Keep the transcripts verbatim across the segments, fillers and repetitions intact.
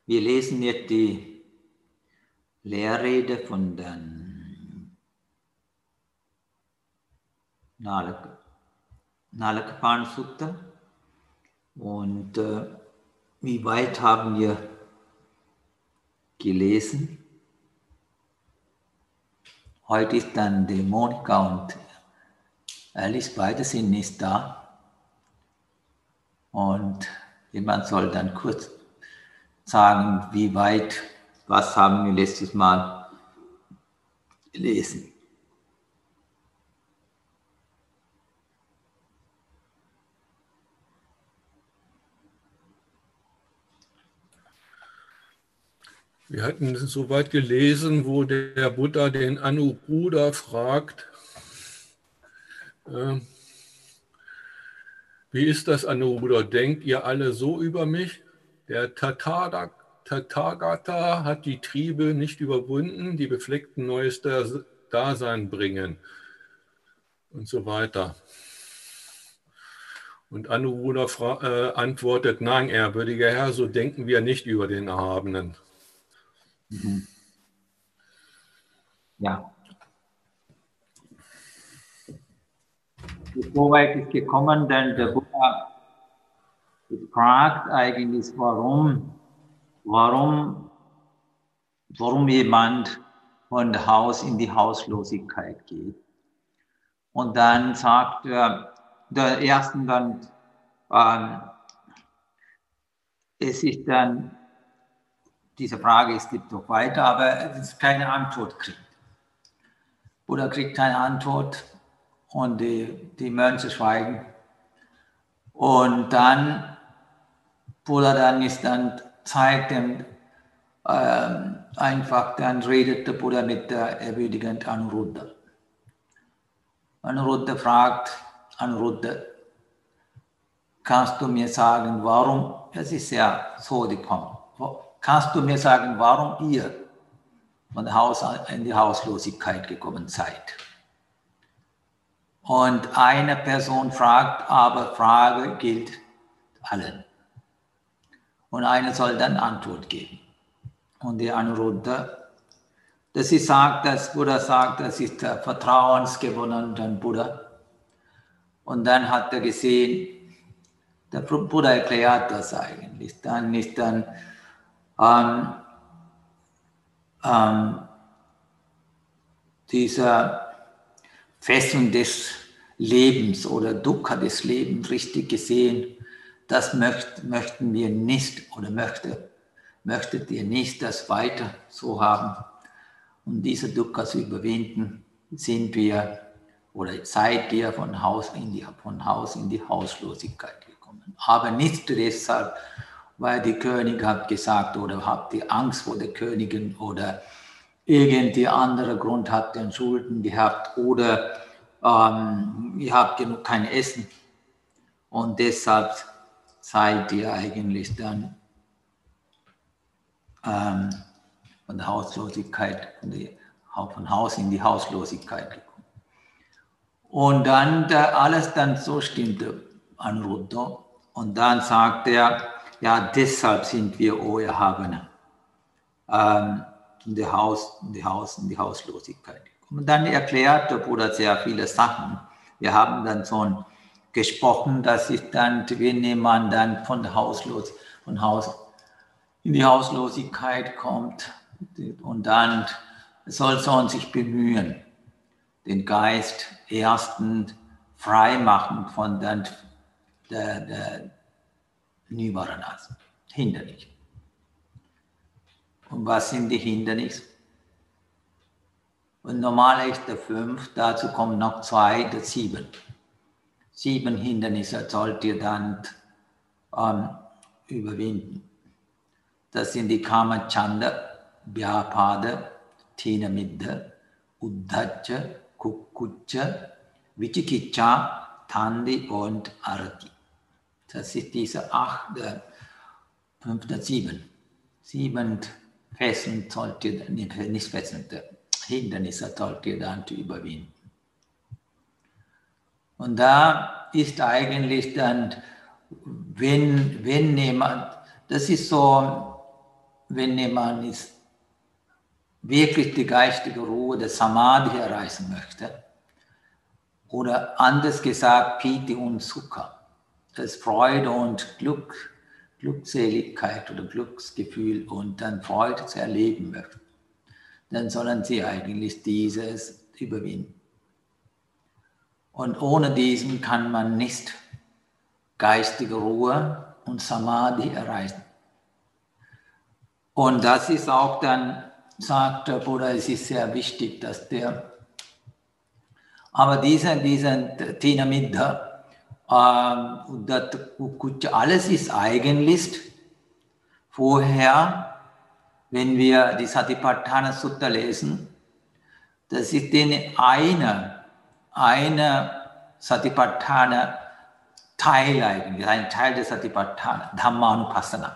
Wir lesen jetzt die Lehrrede von den Nalakapana Sutta. Und äh, wie weit haben wir gelesen? Heute ist dann die Monika und Alice, beide sind nicht da. Und jemand soll dann kurz sagen, wie weit, was haben wir letztes Mal gelesen. Wir hatten so weit gelesen, wo der Buddha den Anuruddha fragt, äh, wie ist das, Anuruddha? Denkt ihr alle so über mich? Der Tathagata hat die Triebe nicht überwunden, die befleckten neues Dasein bringen und so weiter. Und Anuruddha äh, antwortet, nein, ehrwürdiger Herr, so denken wir nicht über den Erhabenen. Mhm. Ja. So weit ist gekommen, denn der Buddha fragt eigentlich, warum, warum, warum jemand von Haus in die Hauslosigkeit geht. Und dann sagt er, der ersten dann, ähm, es ist dann, diese Frage, es gibt noch weiter, aber es ist keine Antwort kriegt. Buddha kriegt keine Antwort und die, die Mönche schweigen. Und dann, Buddha dann ist dann, zeigt dem, ähm, einfach, dann redet der Buddha mit der ehrwürdigen Anuruddha. Anuruddha fragt, Anuruddha, kannst du mir sagen, warum, es ist ja so gekommen, kannst du mir sagen, warum ihr von Haus in die Hauslosigkeit gekommen seid? Und eine Person fragt, aber Frage gilt allen. Und eine soll dann Antwort geben. Und die Anuruddha, dass sie sagt, dass Buddha sagt, das ist der vertrauensgewonnene Buddha. Und dann hat er gesehen, der Buddha erklärt das eigentlich. Dann ist dann ähm, ähm, dieser Fesseln des Lebens oder Dukkha des Lebens richtig gesehen, das möcht, möchten wir nicht oder möchte, möchtet ihr nicht das weiter so haben. Um diese Dukkha zu überwinden, sind wir oder seid ihr von Haus in die, von Haus in die Hauslosigkeit gekommen. Aber nicht deshalb, weil die Königin hat gesagt oder habt ihr Angst vor der Königin oder irgendwie anderer Grund habt ihr Schulden gehabt oder ähm, ihr habt genug kein Essen und deshalb seid ihr eigentlich dann ähm, von der Hauslosigkeit, von, die, von Haus in die Hauslosigkeit gekommen. Und dann da alles dann so stimmte Anuruddha und dann sagt er, ja deshalb sind wir, o Erhabene, ähm, in die Haus, in die Haus, in die Hauslosigkeit gekommen. Und dann erklärt der Buddha sehr viele Sachen. Wir haben dann so gesprochen, dass ist dann, wenn man dann von Hauslos, von Haus in die Hauslosigkeit kommt und dann soll man sich bemühen, den Geist erstens frei machen von den, der, der Nivaranas, Hindernis. Und was sind die Hindernisse? Und normal ist der fünf, dazu kommen noch zwei, der sieben. Sieben Hindernisse sollt ihr dann ähm, überwinden. Das sind die Kama Chanda, Vyapada, Tinamidda, Uddhacha, Kukucha, Vichikicha, Tandi und Arati. Das ist diese acht, äh, fünf, sieben. Sieben Fesseln sollt ihr, nicht Fesseln, Hindernisse sollt ihr dann zu überwinden. Und da ist eigentlich dann, wenn, wenn jemand, das ist so, wenn man ist, wirklich die geistige Ruhe, der Samadhi erreichen möchte, oder anders gesagt, Piti und Sukha, das Freude und Glück, Glückseligkeit oder Glücksgefühl und dann Freude zu erleben möchten, dann sollen sie eigentlich dieses überwinden. Und ohne diesen kann man nicht geistige Ruhe und Samadhi erreichen. Und das ist auch dann, sagt der Buddha, es ist sehr wichtig, dass der, aber dieser, dieser Tinamidha, äh, alles ist Eigenlist. Vorher, wenn wir die Satipatthana Sutta lesen, das ist den eine, eine Satipatthana Teil eigentlich, ein Teil der Satipatthana, Dhammanupassana.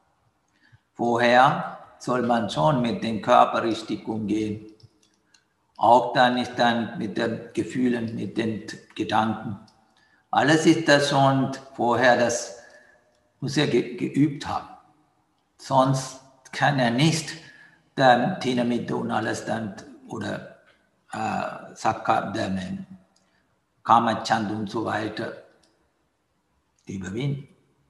Vorher soll man schon mit dem Körper richtig umgehen. Auch dann ist dann mit den Gefühlen, mit den Gedanken. Alles ist das schon vorher, das muss er ge geübt haben. Sonst kann er nicht dann Tinamidha und alles dann oder äh, Sakka, Kamachand und so weiter überwinden.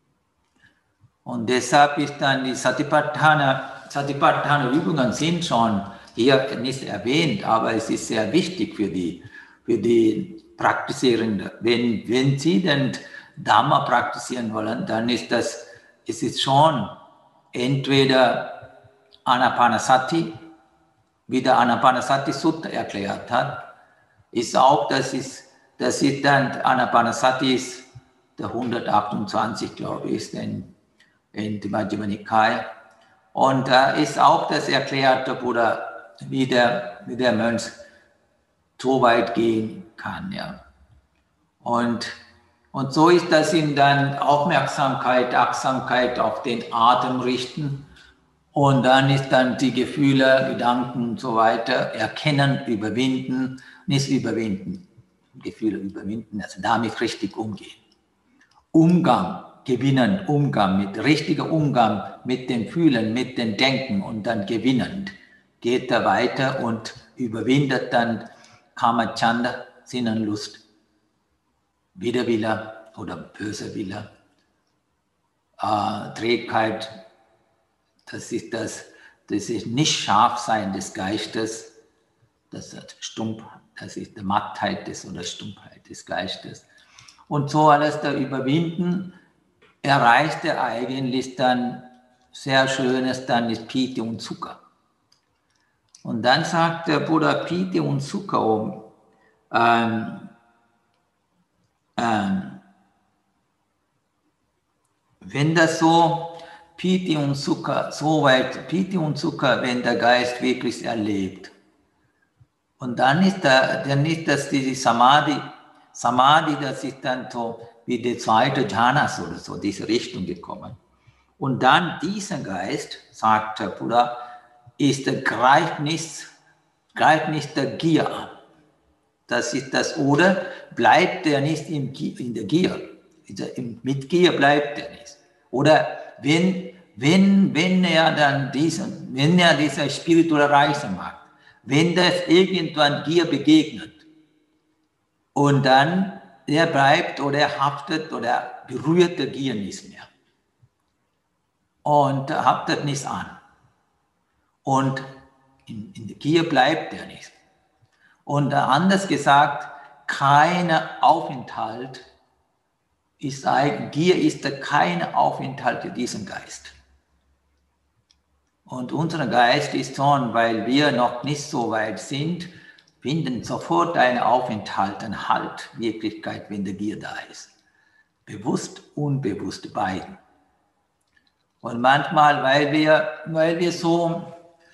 Und deshalb ist dann die Satipatthana, Satipatthana Übungen sind schon hier nicht erwähnt, aber es ist sehr wichtig für die, für die Praktizierenden. Wenn, wenn sie den Dhamma praktizieren wollen, dann ist das, es ist schon entweder Anapanasati, wie der Anapanasati Sutta erklärt hat, ist auch, das ist, das ist dann Anapanasati ist der hundertachtundzwanzig, glaube ich, ist in, in der Majjhima Nikaya. Und da äh, ist auch das erklärt, der Buddha, wie der, wie der Mönch so weit gehen kann. Ja. Und, und so ist das in dann Aufmerksamkeit, Achtsamkeit auf den Atem richten. Und dann ist dann die Gefühle, Gedanken und so weiter erkennen, überwinden, nicht überwinden, Gefühle überwinden, also damit richtig umgehen. Umgang, gewinnen, Umgang, mit richtiger Umgang mit dem Fühlen, mit dem Denken und dann gewinnend geht er weiter und überwindet dann Kamachanda, Sinnenlust, Widerwille oder böse Wille, äh, Trägheit, das ist das, das ist nicht Scharfsein des Geistes, das ist Stumpf, das ist die Mattheit des oder Stumpfheit des Geistes. Und so alles da überwinden, erreicht er eigentlich dann sehr Schönes, dann ist Piti und Sukha. Und dann sagt der Buddha Piti und Sukha um, ähm, ähm, wenn das so Piti und Sukha, so weit Piti und Sukha, wenn der Geist wirklich erlebt. Und dann ist, da, dann ist das die Samadhi, Samadhi, das ist dann so wie die zweite Jhanas oder so, diese Richtung gekommen. Und dann dieser Geist, sagt der Buddha, ist der, greift, nicht, greift nicht der Gier an. Das ist das, oder bleibt er nicht in, in der Gier. Mit Gier bleibt er nicht. Oder wenn, wenn, wenn er dann diesen, wenn er diese spirituelle Reise macht, wenn das irgendwann Gier begegnet und dann er bleibt oder er haftet oder berührt der Gier nicht mehr und haftet nicht an. Und in, in der Gier bleibt er nicht. Und anders gesagt, kein Aufenthalt ist eigentlich, Gier ist kein Aufenthalt für diesen Geist. Und unser Geist ist schon, weil wir noch nicht so weit sind, finden sofort einen Aufenthalt, einen Halt, Wirklichkeit, wenn der Gier da ist. Bewusst, unbewusst, beiden. Und manchmal, weil wir, weil wir so,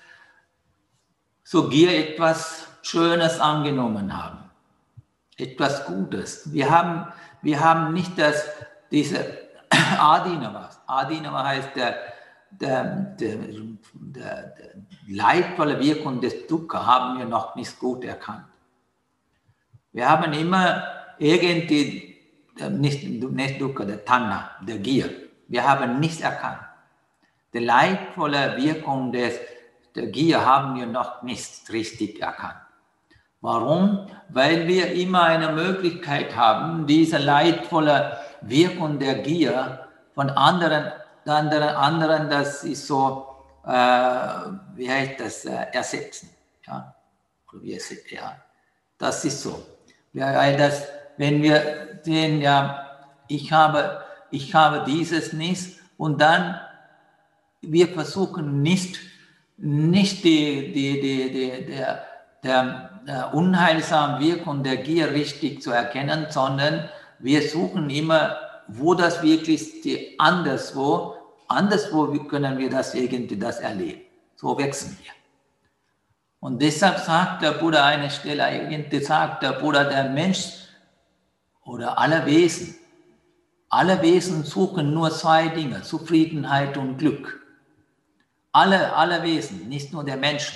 so Gier etwas Schönes angenommen haben, etwas Gutes. Wir haben, wir haben nicht das, diese Adinava. Adinava heißt der, der, der, der, der leidvolle Wirkung des Dukkha haben wir noch nicht gut erkannt. Wir haben immer irgendwie, nicht, nicht Dukkha, der Tanha, der Gier. Wir haben nichts erkannt. die leidvolle Wirkung des, der Gier haben wir noch nicht richtig erkannt. Warum? Weil wir immer eine Möglichkeit haben, diese leidvolle Wirkung der Gier von anderen, anderen, anderen das ist so, äh, wie heißt das, äh, ersetzen. Ja? Ja, das ist so. Ja, weil das, wenn wir sehen, ja, ich habe, ich habe dieses nicht und dann wir versuchen nicht, nicht die, die, die, die, der, der, der unheilsamen Wirkung der Gier richtig zu erkennen, sondern wir suchen immer, wo das wirklich die anderswo, anderswo können wir das irgendwie das erleben. So wechseln wir. Und deshalb sagt der Buddha an einer Stelle, eigentlich sagt der Buddha, der Mensch oder alle Wesen, alle Wesen suchen nur zwei Dinge, Zufriedenheit und Glück. Alle, alle Wesen, nicht nur der Menschen.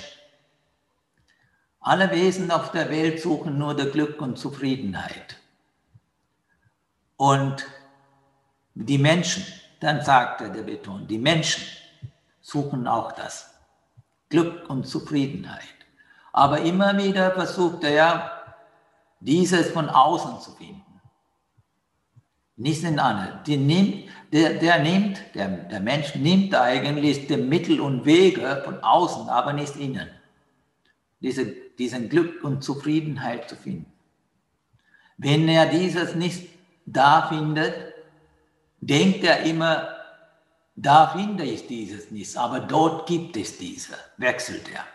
Alle Wesen auf der Welt suchen nur das Glück und Zufriedenheit. Und die Menschen, dann sagt er, der Beton, die Menschen suchen auch das, Glück und Zufriedenheit. Aber immer wieder versucht er ja, dieses von außen zu finden. Nicht in anderen. Die nimmt, der, der nimmt, der, der Mensch nimmt eigentlich die Mittel und Wege von außen, aber nicht innen. Diese, diesen Glück und Zufriedenheit zu finden. Wenn er dieses nicht da findet, denkt er immer, da finde ich dieses nicht, aber dort gibt es diese, wechselt er.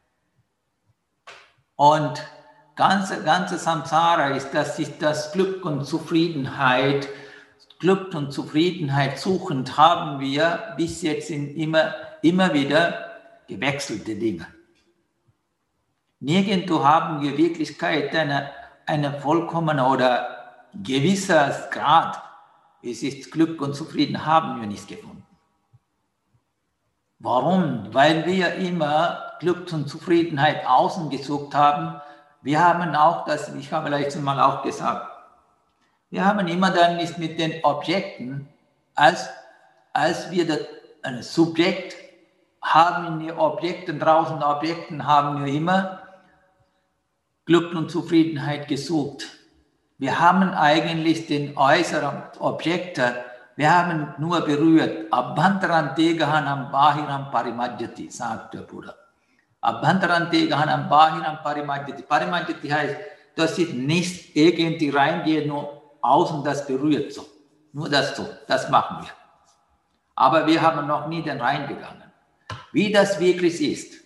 Und ganze, ganze Samsara ist, dass sich das Glück und Zufriedenheit, Glück und Zufriedenheit suchend haben wir bis jetzt in immer, immer wieder gewechselte Dinge. Nirgendwo haben wir Wirklichkeit eine, eine vollkommene oder gewisser Grad, es ist Glück und Zufriedenheit, haben wir nicht gefunden. Warum? Weil wir immer Glück und Zufriedenheit außen gesucht haben. Wir haben auch das, ich habe letztes Mal auch gesagt, wir haben immer dann nicht mit den Objekten, als, als wir das ein Subjekt haben, in den Objekten, draußen Objekten haben wir immer Glück und Zufriedenheit gesucht. Wir haben eigentlich den äußeren Objekte, wir haben nur berührt. Abhantarante gahanam bahiram parimajjati, sagt der Buddha. Abhantarante gahanam bahiram parimajjati. Parimajjati heißt, dass ich nicht irgendwie reingehe, nur außen das berührt so. Nur das so, das machen wir. Aber wir haben noch nie den reingegangen. Wie das wirklich ist.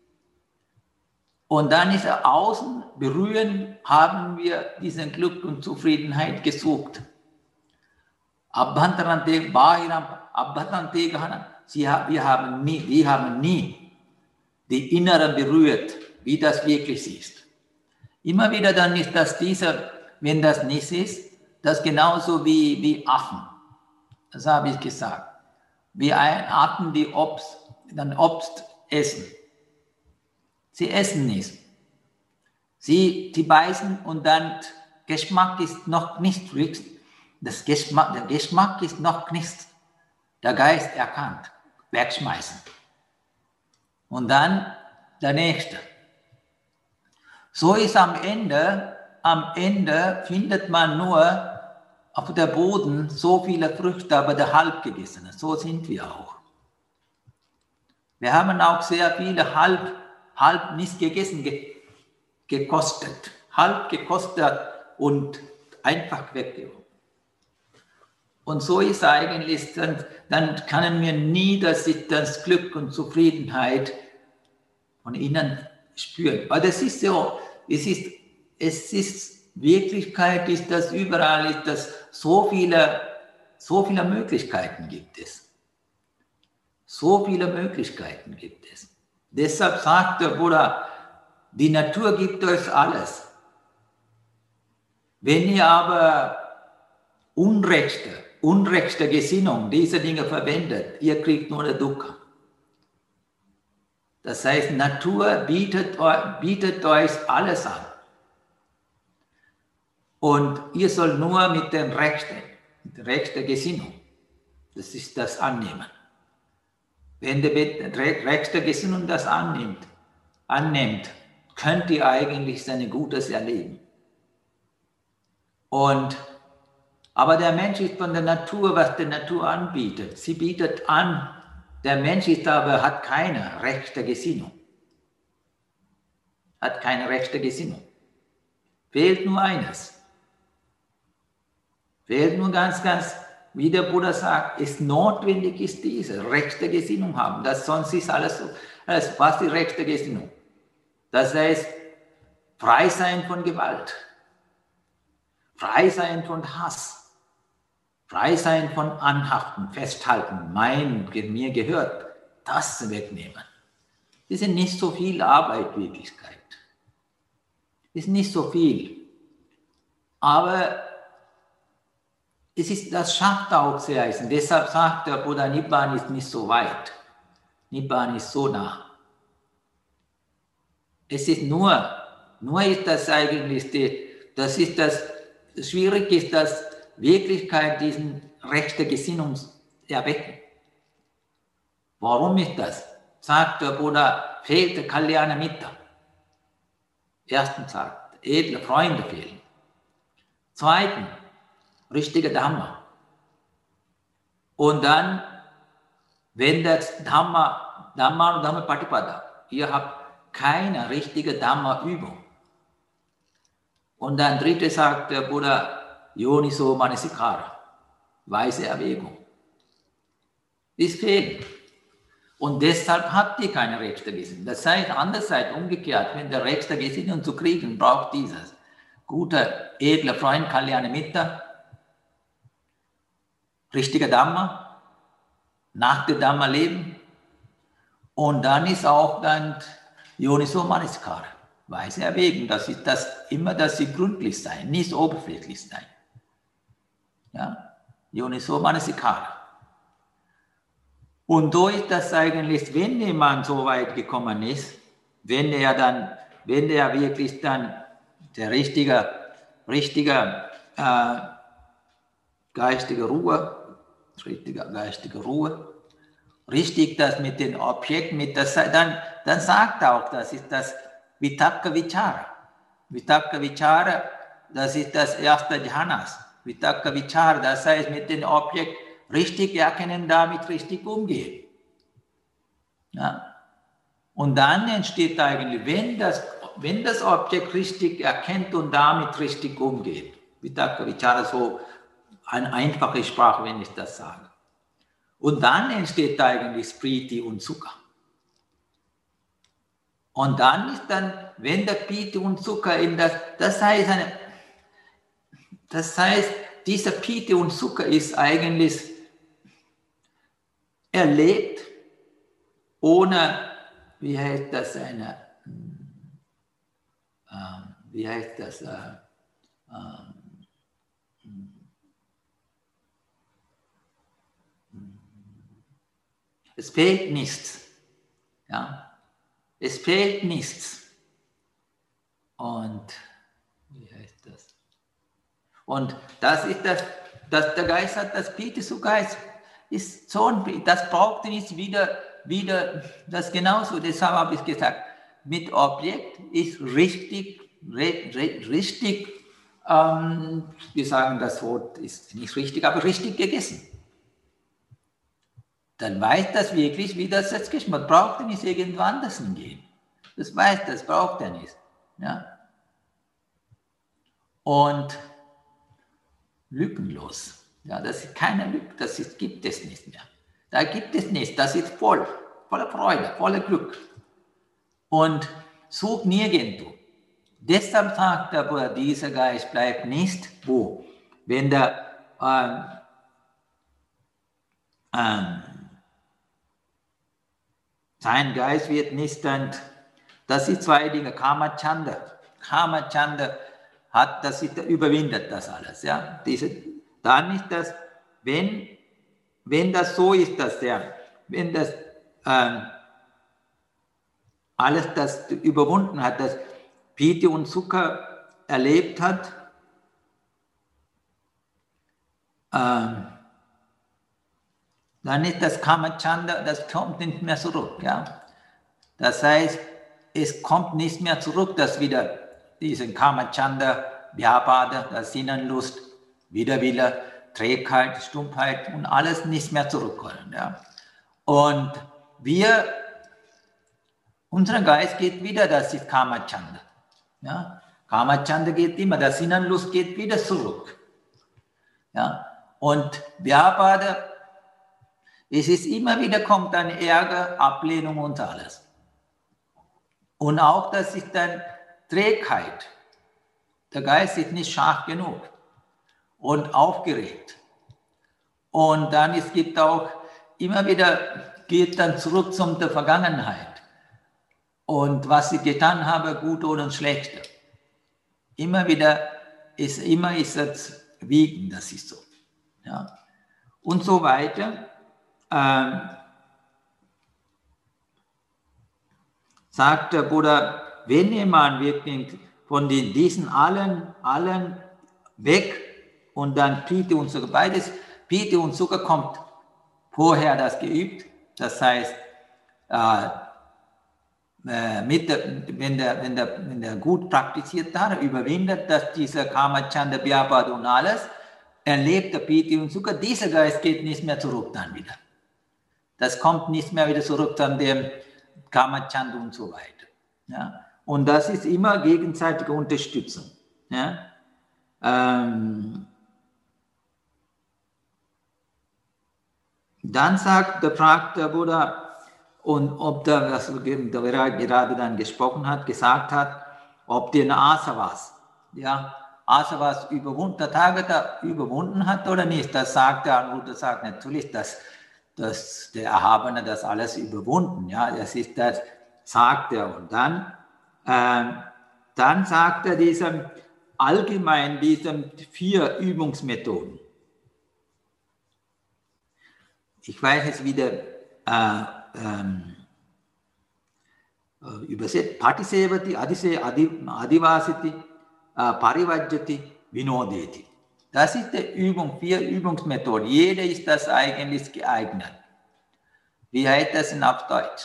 Und dann ist er außen berühren, haben wir diesen Glück und Zufriedenheit gesucht. Abhantarante bahiram, abhantarante gahanam. Wir haben nie, wir haben nie die Innere berührt, wie das wirklich ist. Immer wieder dann ist das dieser, wenn das nicht ist, das genauso wie, wie Affen. Das habe ich gesagt. Wie Arten, die Obst, dann Obst essen. Sie essen nicht. Sie, die beißen und dann Geschmack ist noch nicht richtig. Das Geschmack, der Geschmack ist noch nicht der Geist erkannt. Wegschmeißen. Und dann der nächste. So ist am Ende, am Ende findet man nur auf der Boden so viele Früchte, aber der halb gegessene. So sind wir auch. Wir haben auch sehr viele halb, halb nicht gegessen, ge, gekostet. Halb gekostet und einfach weggeworfen. Und so ist eigentlich, dann, dann können wir nie das, das Glück und Zufriedenheit von innen spüren. Weil das ist so, es ist, es ist Wirklichkeit, ist das überall, ist das so viele, so viele Möglichkeiten gibt es. So viele Möglichkeiten gibt es. Deshalb sagt der Buddha, die Natur gibt euch alles. Wenn ihr aber unrechte, unrechte Gesinnung diese Dinge verwendet, ihr kriegt nur den Dukkha. Das heißt, Natur bietet, bietet euch alles an. Und ihr sollt nur mit der rechten, mit der rechten Gesinnung, das ist das Annehmen. wenn der rechte Gesinnung das annimmt, annimmt, könnt ihr eigentlich sein Gutes erleben. Und, aber der Mensch ist von der Natur, was die Natur anbietet. Sie bietet an, der Mensch ist aber, hat keine rechte Gesinnung. Hat keine rechte Gesinnung. Fehlt nur eines. Fehlt nur ganz, ganz, wie der Buddha sagt, ist notwendig ist diese rechte Gesinnung haben. Das sonst ist alles, alles was die rechte Gesinnung. Das heißt, frei sein von Gewalt, frei sein von Hass, frei sein von Anhaften, Festhalten, mein, mir gehört, das wegnehmen. Das ist nicht so viel Arbeit, Wirklichkeit. Das ist nicht so viel. Aber es ist, das schafft auch sehr eisen. Deshalb sagt der Buddha, Nibbana ist nicht so weit. Nibbana ist so nah. Es ist nur, nur ist das eigentlich, die, das ist das, schwierig ist, dass Wirklichkeit diesen rechte Gesinnung erwecken. Warum ist das? Sagt der Buddha, fehlt der Kalyana Mitta. Erstens sagt, edle Freunde fehlen. Zweitens, richtige Dhamma. Und dann, wenn das Dhamma, Dhamma und Dhamma Patipada, ihr habt keine richtige Dhamma-Übung. Und dann dritte sagt der Buddha, Yoniso Manasikara, weise Erwägung. Das fehlt. Und deshalb habt ihr keine rechte Gesinnung. Das heißt, andererseits umgekehrt, wenn der rechte Gesinnung zu kriegen, braucht dieses gute, edle Freund, Kalyana Mitta, richtige Dhamma, nach dem Dhamma leben. Und dann ist auch dann Yoniso Manasikara, weise Erwägung. Das ist das immer, dass sie gründlich sein, nicht oberflächlich sein. Ja? Yoniso Manasikara. Und so ist das eigentlich, wenn jemand so weit gekommen ist, wenn er dann, wenn er wirklich dann der richtige, richtige äh, geistige Ruhe, richtige geistige Ruhe, richtig das mit den Objekten, mit das, dann, dann sagt er auch, das ist das Vitakka Vichara. Vitakka Vichara, das ist das erste Jhanas. Vitakka Vichara, das heißt mit den Objekten richtig erkennen, damit richtig umgehen. Ja? Und dann entsteht eigentlich, wenn das, wenn das Objekt richtig erkennt und damit richtig umgeht, Vitakka Vichara, so eine einfache Sprache, wenn ich das sage. Und dann entsteht eigentlich Spriti und Sukha. Und dann ist dann, wenn der Piti und Sukha in das, das heißt, eine, das heißt, dieser Piti und Sukha ist eigentlich erlebt, ohne, wie heißt das, eine, äh, wie heißt das, äh, äh, es fehlt nichts, ja, es fehlt nichts. Und, wie heißt das? Und das ist das, das der Geist hat, das Piti Sukha ist, ist so ein, das braucht nicht wieder, wieder, das genauso, deshalb habe ich gesagt, mit Objekt ist richtig, richtig, ähm, wir sagen, das Wort ist nicht richtig, aber richtig gegessen. Dann weiß das wirklich, wie das jetzt geht. Man braucht nicht irgendwo anders hingehen. Das weiß, das braucht er nicht. Ja? Und lückenlos. Ja, das ist keine Lücke, das ist, gibt es nicht mehr. Da gibt es nichts, das ist voll, voller Freude, voller Glück. Und such nirgendwo. Deshalb sagt der Buddha, dieser Geist bleibt nicht wo. Wenn der ähm, ähm, sein Geist wird nicht dann, das sind zwei Dinge, Kama Chanda. Kama Chanda hat, das ist, überwindet das alles. Ja? Diese, dann ist das, wenn, wenn das so ist, dass der, wenn das ähm, alles das überwunden hat, das Piti und Sukha erlebt hat, ähm, dann ist das Kamachanda, das kommt nicht mehr zurück. Ja? Das heißt, es kommt nicht mehr zurück, dass wieder diesen Kamachanda, Vyapada, das Sinnenlust, Widerwille, Trägheit, Stumpfheit und alles nicht mehr zurückkommen. Ja? Und wir, unser Geist geht wieder, das ist Kamachanda. Ja? Kamachanda geht immer, das Sinnenlust geht wieder zurück. Ja? Und Vyapada, es ist immer wieder, kommt dann Ärger, Ablehnung und alles. Und auch, das ist dann Trägheit. Der Geist ist nicht scharf genug und aufgeregt. Und dann es gibt auch immer wieder, geht dann zurück zum der Vergangenheit. Und was ich getan habe, gut oder schlecht. Immer wieder ist, immer ist es wiegen, das ist so. Ja. Und so weiter. Ähm, sagt der Buddha, wenn jemand wirklich von den, diesen allen, allen weg und dann Piti und Sukha, beides, Piti und Sukha kommt vorher das geübt, das heißt, äh, mit der, wenn, der, wenn, der, wenn der gut praktiziert hat, überwindet, dass dieser Kamachanda, Vyapada und alles, erlebt der Piti und Sukha, dieser Geist geht nicht mehr zurück dann wieder. Das kommt nicht mehr wieder zurück an dem Kamachanda und so weiter. Ja? Und das ist immer gegenseitige Unterstützung. Ja? Ähm Dann sagt, der fragt der Buddha, und ob der, was der gerade dann gesprochen hat, gesagt hat, ob der eine Asavas, ja, Asavas überwunden, der Tathagata überwunden hat oder nicht. Das sagt der Anuruddha, sagt natürlich, dass, dass der Erhabene das alles überwunden, ja, das ist das, sagt er. Und dann, äh, dann sagt er diesem allgemein, diesen vier Übungsmethoden. Ich weiß jetzt wieder äh, ähm, übersetzt, Patisevati, Adise, Adi, Adivasiti, äh, Parivajjati, Vinodeti. Das ist die Übung, vier Übungsmethoden. Jeder ist das eigentlich geeignet. Wie heißt das in auf Deutsch?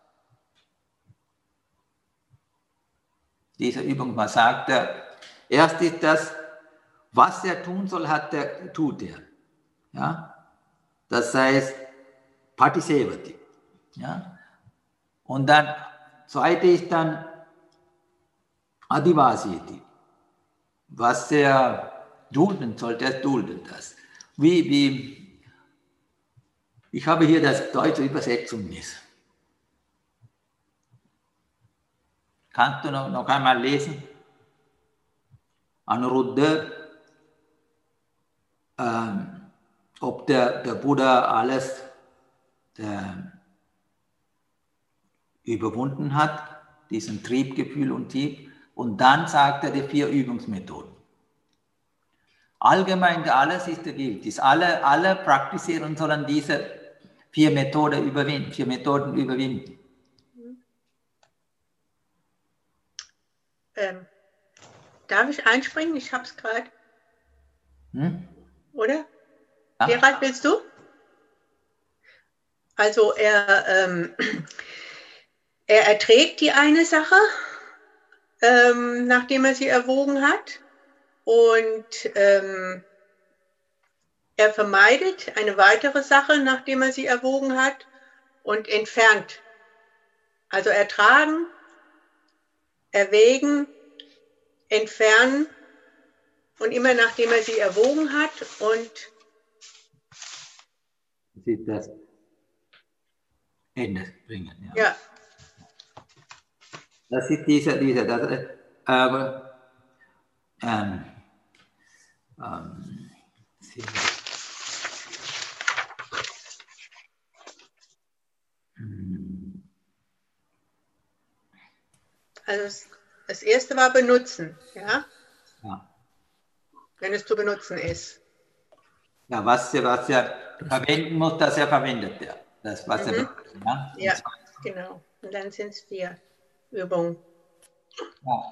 Diese Übung, man sagt, erst ist das, was er tun soll, hat er, tut er. Ja? Das heißt, Patisevati. Ja? Und dann, zweite ist dann Adivasiti. Was er dulden soll, der duldet das. Wie, wie, ich habe hier das deutsche Übersetzung nicht. Kannst du noch, noch einmal lesen? Anuruddha, ähm, ob der, der Buddha alles der, überwunden hat, diesen Triebgefühl und Trieb, und dann sagt er die vier Übungsmethoden. Allgemein alles ist der gilt. Alle, alle praktizieren sollen diese vier Methoden überwinden, vier Methoden überwinden. Ähm, darf ich einspringen? Ich habe es gerade. Hm? Oder? Ja. Gerald, willst du? Also er, ähm, er erträgt die eine Sache, ähm, nachdem er sie erwogen hat, und ähm, er vermeidet eine weitere Sache, nachdem er sie erwogen hat, und entfernt. Also ertragen, erwägen, entfernen, und immer nachdem er sie erwogen hat, und sieht das Ende bringen. Ja. Ja. Das ist dieser, dieser, das, aber ähm, ähm, also das erste war benutzen, ja? Ja. Wenn es zu benutzen ist. Ja, was er, was er verwenden muss, das er verwendet. Ja. Das, was mhm. er benutzt, ja, ja genau. Und dann sind es vier Übungen. Ja.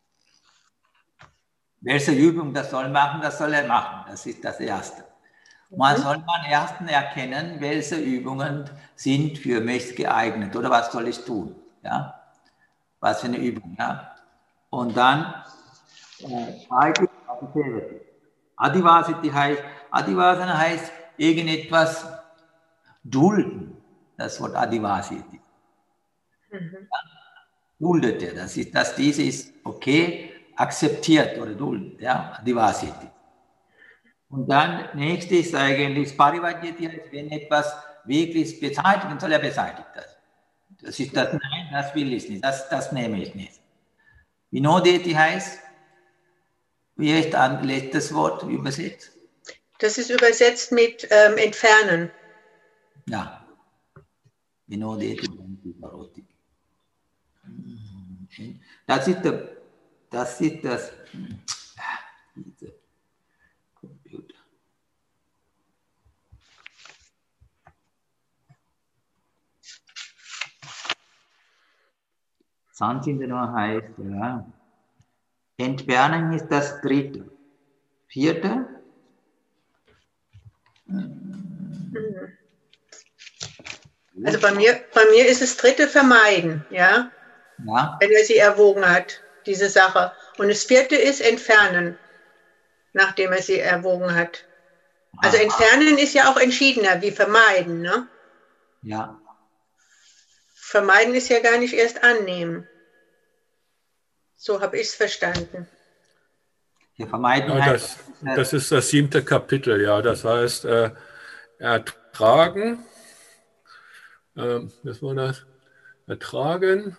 Welche Übung das soll machen, das soll er machen. Das ist das Erste. Man soll man erst erkennen, welche Übungen sind für mich geeignet oder was soll ich tun. Ja? Was für eine Übung. Ja? Und dann äh, Adivasiti heißt, Adivasana heißt irgendetwas dulden. Das Wort Adivasiti. Mhm. Ja, duldet er. Das ist, dass dieses okay akzeptiert oder duldet. Ja? Adivasiti. Und dann nächstes ist eigentlich Parivajyati, heißt, wenn etwas wirklich beseitigt, soll er beseitigt das. Das ist das, nein, das will ich nicht, das, das nehme ich nicht. Vinodeti heißt, wie ist ein letztes Wort übersetzt? Das ist übersetzt mit ähm, entfernen. Ja. Vinodeti. Das ist das, das ist das, Computer. Sanchindana heißt, ja, entfernen ist das dritte. Vierte? Also bei mir, bei mir ist es dritte vermeiden, ja? Ja. Wenn er sie erwogen hat, diese Sache. Und das vierte ist entfernen, nachdem er sie erwogen hat. Also Aha. Entfernen ist ja auch entschiedener wie vermeiden, ne? Ja. Vermeiden ist ja gar nicht erst annehmen. So habe ich es verstanden. Ja, vermeiden ja, das, heißt, das ist das siebte Kapitel, ja. Das heißt, äh, ertragen, äh, was war das? Ertragen,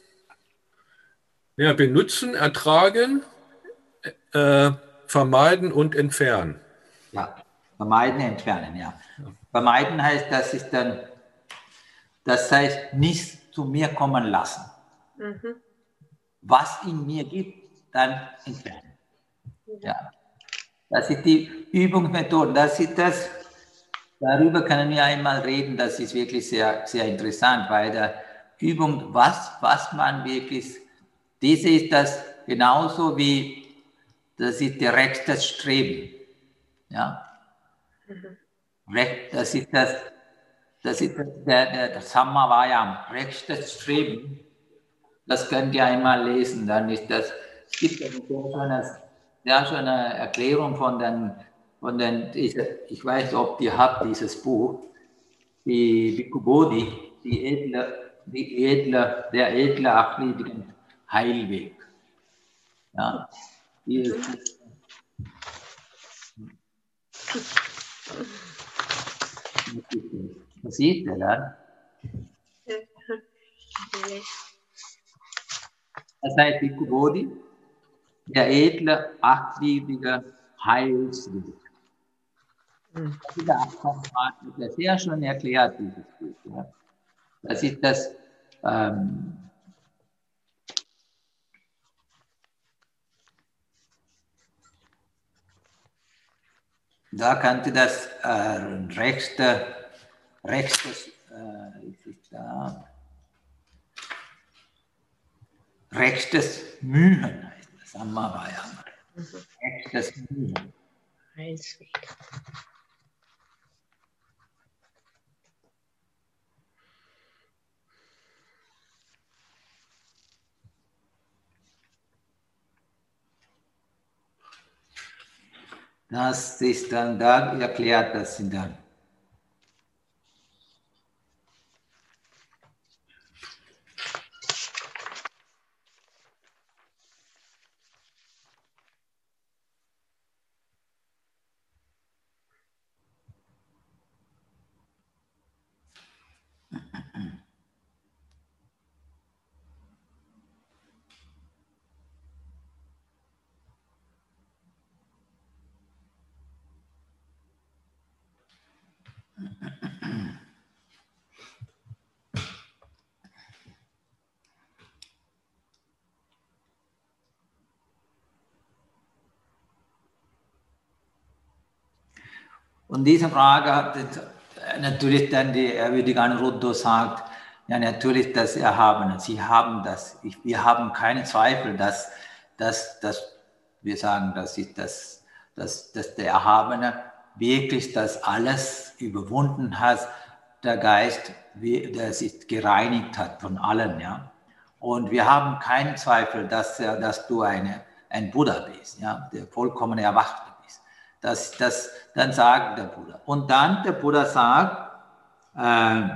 ja, benutzen, ertragen, äh, vermeiden und entfernen. Ja, vermeiden, entfernen, ja. ja. Vermeiden heißt, das ist dann, das heißt, nicht zu mir kommen lassen. Mhm. Was in mir gibt, dann entfernen. Ja. Das ist die Übungsmethode. Das ist das, darüber können wir einmal reden. Das ist wirklich sehr, sehr interessant, weil der Übung, was, was man wirklich, diese ist das genauso wie, das ist direkt das Streben. Ja. Mhm. Das ist das, das ist der, der, der Sammavayam, rechtes Streben. Das könnt ihr einmal lesen, dann ist das, es gibt ja schon eine, ja, schon eine Erklärung von den, von den, ich weiß nicht, ob ihr habt dieses Buch, die Bhikkhu Bodhi, die edle, die edle, der edle achtgliedrige Heilweg. Ja, die ist, was sieht ihr da? Das heißt Bhikkhu Bodhi, der edle, achtgliedrige Heilsweg. Mhm. Das ist sehr schön erklärt, dieses Buch. Ja. Das ist das, ähm, da könnte das äh, rechte, rechtes, äh, ist da, rechtes Mühen heißt das, Sammavayam. Mhm. Rechtes Mühen. Heilsweg. Das ist dann da erklärt, das sind dann. Und diese Frage hat natürlich dann die ehrwürdige Anuruddha sagt, ja natürlich das Erhabene, Sie haben das, ich, wir haben keine Zweifel, dass, dass, dass wir sagen, das ist das, das, das der Erhabene wirklich das alles überwunden hast, der Geist, der sich gereinigt hat von allen, ja. Und wir haben keinen Zweifel, dass, dass du eine, ein Buddha bist, ja, der vollkommen Erwachte bist. Das, das, dann sagt der Buddha. Und dann der Buddha sagt, äh,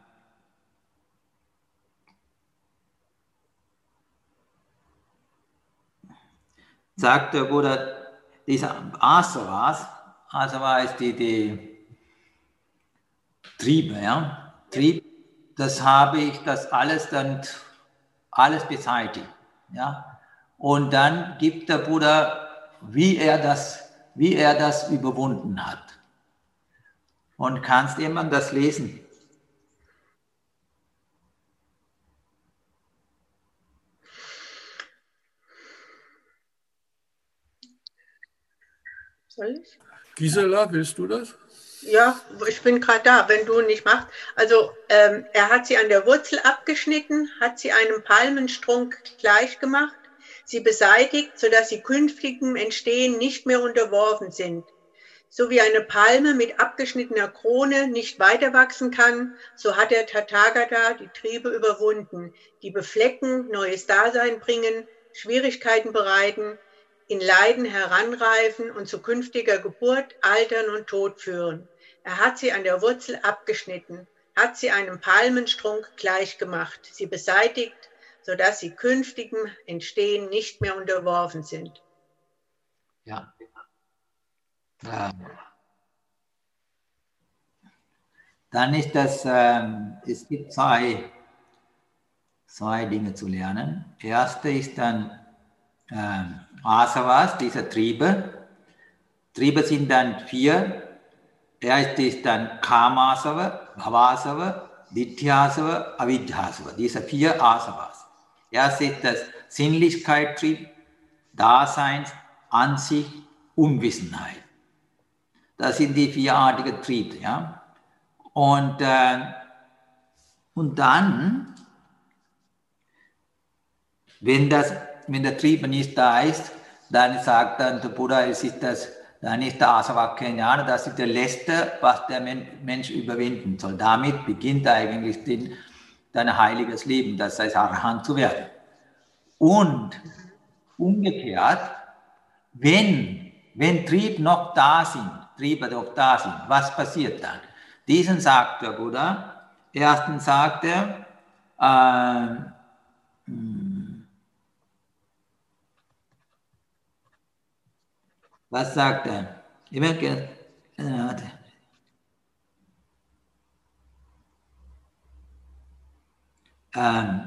sagt der Buddha, diese Asavas, Asava ist die, die Triebe, ja, Trieb, das habe ich, das alles dann, alles beseitigt, ja, und dann gibt der Buddha, wie er das, wie er das überwunden hat. Und kannst jemand das lesen? Soll ich? Gisela, willst du das? Ja, ich bin gerade da, wenn du nicht machst. Also ähm, er hat sie an der Wurzel abgeschnitten, hat sie einem Palmenstrunk gleich gemacht, sie beseitigt, sodass sie künftigem Entstehen nicht mehr unterworfen sind. So wie eine Palme mit abgeschnittener Krone nicht weiter wachsen kann, so hat der Tathagata die Triebe überwunden, die beflecken, neues Dasein bringen, Schwierigkeiten bereiten, in Leiden heranreifen und zu künftiger Geburt, Altern und Tod führen. Er hat sie an der Wurzel abgeschnitten, hat sie einem Palmenstrunk gleichgemacht, sie beseitigt, sodass sie künftigem Entstehen nicht mehr unterworfen sind. Ja. Ja. Dann ist das, ähm, es gibt zwei, zwei Dinge zu lernen. Erste ist dann ähm, Asavas, diese Triebe. Triebe sind dann vier. Erst ist dann Kamasava, Bhavasava, Dithyasava, Avidhyasava. Diese vier Asavas. Erst ist das Sinnlichkeit, Trieb, Daseins, Ansicht, Unwissenheit. Das sind die vierartigen Triebe. Ja? Und, äh, und dann, wenn, das, wenn der Trieb nicht da ist, dann sagt dann der Buddha, es ist das, dann ist der Asava-Jnana, das ist der Letzte, was der Mensch überwinden soll. Damit beginnt eigentlich den, dein heiliges Leben, das heißt Arahant zu werden. Und umgekehrt, wenn, wenn Trieb noch da sind, Triebe noch da sind, was passiert dann? Diesen sagt der Buddha, erstens sagt er, äh, was sagt er? Ich merke, äh, warte. Ähm,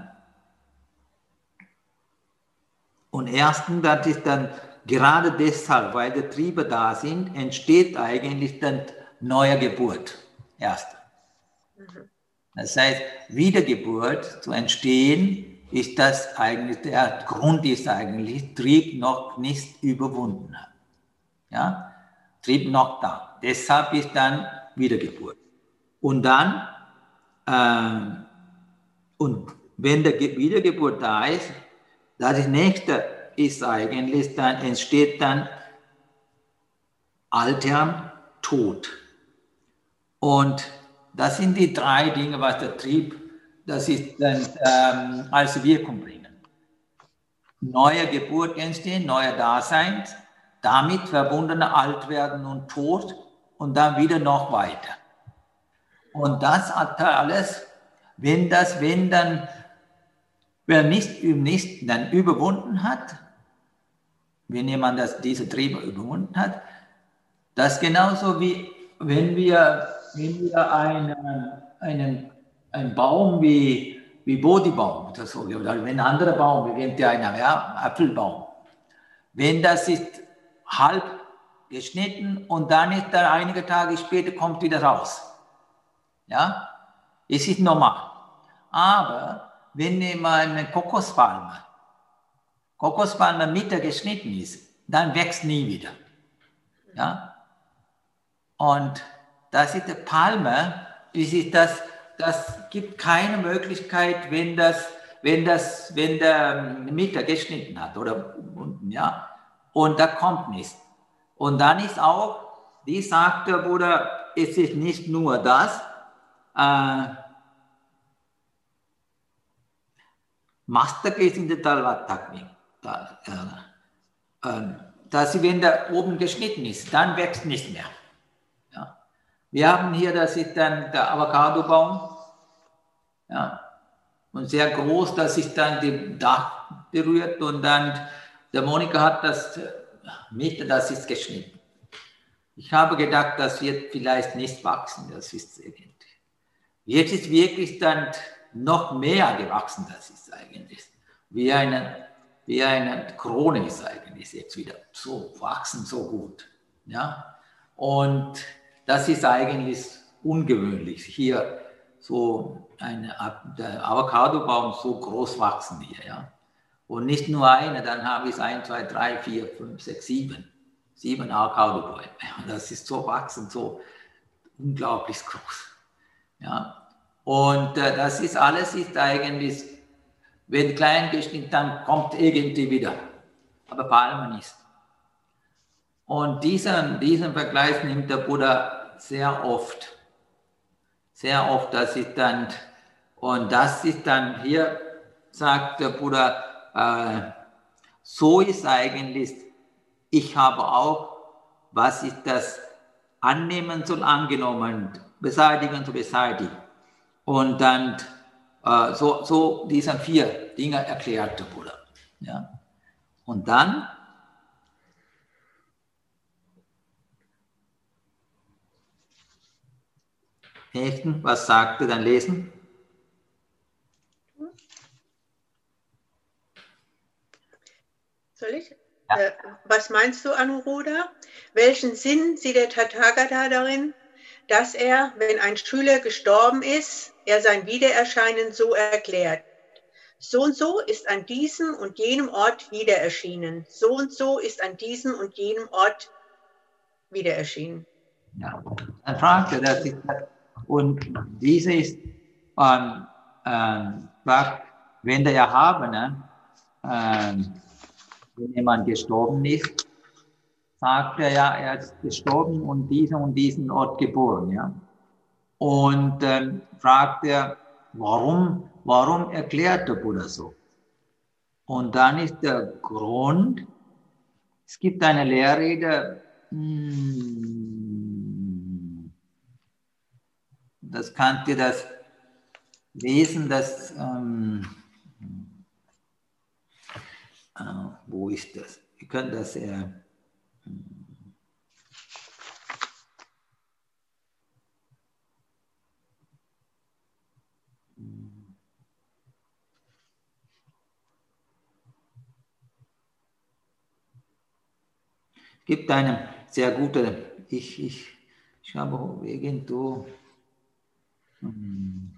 und erstens, das ist dann gerade deshalb, weil die Triebe da sind, entsteht eigentlich dann neue Geburt. Erst. Mhm. Das heißt, Wiedergeburt zu entstehen, ist das eigentlich, der Grund ist eigentlich, Trieb noch nicht überwunden hat. Ja? Trieb noch da. Deshalb ist dann Wiedergeburt. Und dann, äh, und wenn der Wiedergeburt da ist, das nächste ist eigentlich, dann entsteht dann Altern, Tod. Und das sind die drei Dinge, was der Trieb, das ist dann ähm, als Wirkung bringen. Neue Geburt entstehen, neue Dasein, damit verbundene Altwerden und Tod und dann wieder noch weiter. Und das hat alles, wenn das, wenn dann, wer nicht, nicht dann überwunden hat, wenn jemand das, diese Triebe überwunden hat, das genauso wie wenn wir, wenn wir einen, einen, einen Baum wie, wie Bodhibaum oder so, oder wenn ein anderer Baum, wie kennt ihr einen, ja, Apfelbaum, wenn das ist halb geschnitten und dann ist da einige Tage später kommt wieder raus. Ja, es ist normal. Aber wenn jemand eine Kokospalme, Kokospalme Mitte geschnitten ist, dann wächst nie wieder. Ja? Und das ist die Palme, das, ist das, das gibt keine Möglichkeit, wenn das, wenn das, wenn der Mitte geschnitten hat oder unten, ja, und da kommt nichts. Und dann ist auch, die sagte, Bruder, es ist nicht nur das, äh, Mastake ist in der Talvattakni. Dass wenn da oben geschnitten ist, dann wächst nicht mehr. Ja. Wir haben hier, das ist dann der Avocadobaum. Ja. Und sehr groß, das ist dann dem Dach berührt und dann der Monika hat das Mitte, das ist geschnitten. Ich habe gedacht, das wird vielleicht nicht wachsen, das ist irgendwie. Jetzt ist wirklich dann noch mehr gewachsen, das ist eigentlich. Wie eine, wie eine Krone ist eigentlich jetzt wieder so wachsen, so gut. Ja? Und das ist eigentlich ungewöhnlich, hier so ein Avocadobaum so groß wachsen hier. Ja? Und nicht nur eine, dann habe ich eins, zwei, drei, vier, fünf, sechs, sieben. Sieben Avocado-Bäume. Das ist so wachsend, so unglaublich groß. Ja. Und äh, das ist alles ist eigentlich, wenn klein geschnitten, dann kommt irgendwie wieder. Aber Palmen nicht. Und diesen, diesen Vergleich nimmt der Buddha sehr oft. Sehr oft, das ist dann, und das ist dann, hier sagt der Buddha, äh, so ist eigentlich, ich habe auch, was ist das annehmen soll, angenommen, beseitigen zu beseitigen. Und dann äh, so, so diese vier Dinge erklärt der Buddha. Ja. Und dann nächsten, was sagte, dann lesen. Soll ich? Ja. Äh, was meinst du, Anuruddha? Welchen Sinn sieht der Tathagata darin, dass er, wenn ein Schüler gestorben ist, er sein Wiedererscheinen so erklärt? So und so ist an diesem und jenem Ort wieder erschienen. So und so ist an diesem und jenem Ort wieder erschienen. Ja, dann fragt er, das ist, und diese ist, ähm, ähm, wenn der Erhabene, ähm, wenn jemand gestorben ist, sagt er ja, er ist gestorben und diesen und diesen Ort geboren. Ja? Und ähm, fragt er, warum, warum erklärt der Buddha so? Und dann ist der Grund, es gibt eine Lehrrede, hm, das könnt ihr das lesen, das, ähm, äh, wo ist das? Ihr könnt das, äh, gibt eine sehr gute, ich, ich, ich habe irgendwo, hm,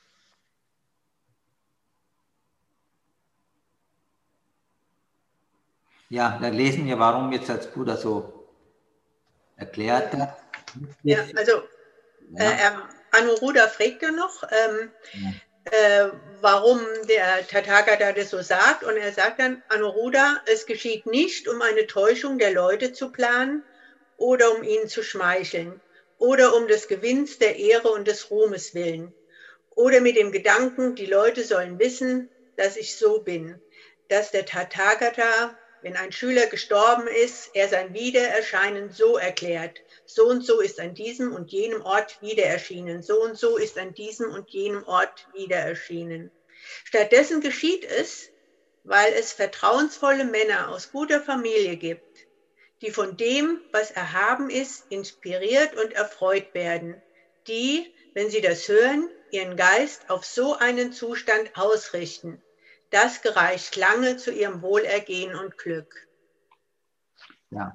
ja, da lesen wir, warum jetzt als Buddha so erklärt hat. Ja, also Ja. äh, äh, Anuruddha fragte noch, ähm, Ja. äh, warum der Tathagata das so sagt. Und er sagt dann, Anuruddha, es geschieht nicht, um eine Täuschung der Leute zu planen oder um ihnen zu schmeicheln oder um des Gewinns, der Ehre und des Ruhmes willen oder mit dem Gedanken, die Leute sollen wissen, dass ich so bin, dass der Tathagata, wenn ein Schüler gestorben ist, er sein Wiedererscheinen so erklärt. So und so ist an diesem und jenem Ort wieder erschienen. So und so ist an diesem und jenem Ort wieder erschienen. Stattdessen geschieht es, weil es vertrauensvolle Männer aus guter Familie gibt, die von dem, was erhaben ist, inspiriert und erfreut werden, die, wenn sie das hören, ihren Geist auf so einen Zustand ausrichten. Das gereicht lange zu ihrem Wohlergehen und Glück. Ja.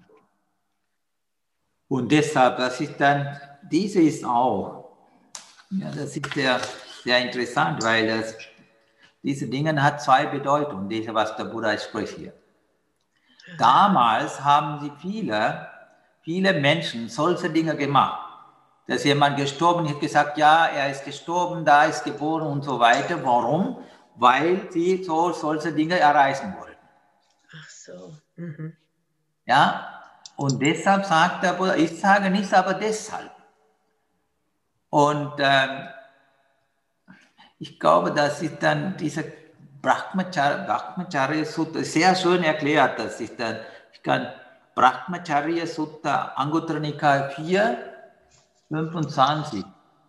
Und deshalb, das ist dann, diese ist auch, ja, das ist sehr, sehr interessant, weil das, diese Dinge hat zwei Bedeutungen, diese, was der Buddha spricht hier. Damals haben sie viele, viele Menschen solche Dinge gemacht. Dass jemand gestorben ist, gesagt, ja, er ist gestorben, da ist geboren und so weiter. Warum? Weil sie so solche Dinge erreichen wollten. Ach so. Mhm. Ja, Und deshalb sagt der Buddha, ich sage nichts, aber deshalb. Und ähm, ich glaube, das ist dann diese Brahmacharya, Brahmacharya Sutta, sehr schön erklärt, das ist dann, ich kann Brahmacharya Sutta, Anguttara Nikaya vier, fünfundzwanzig.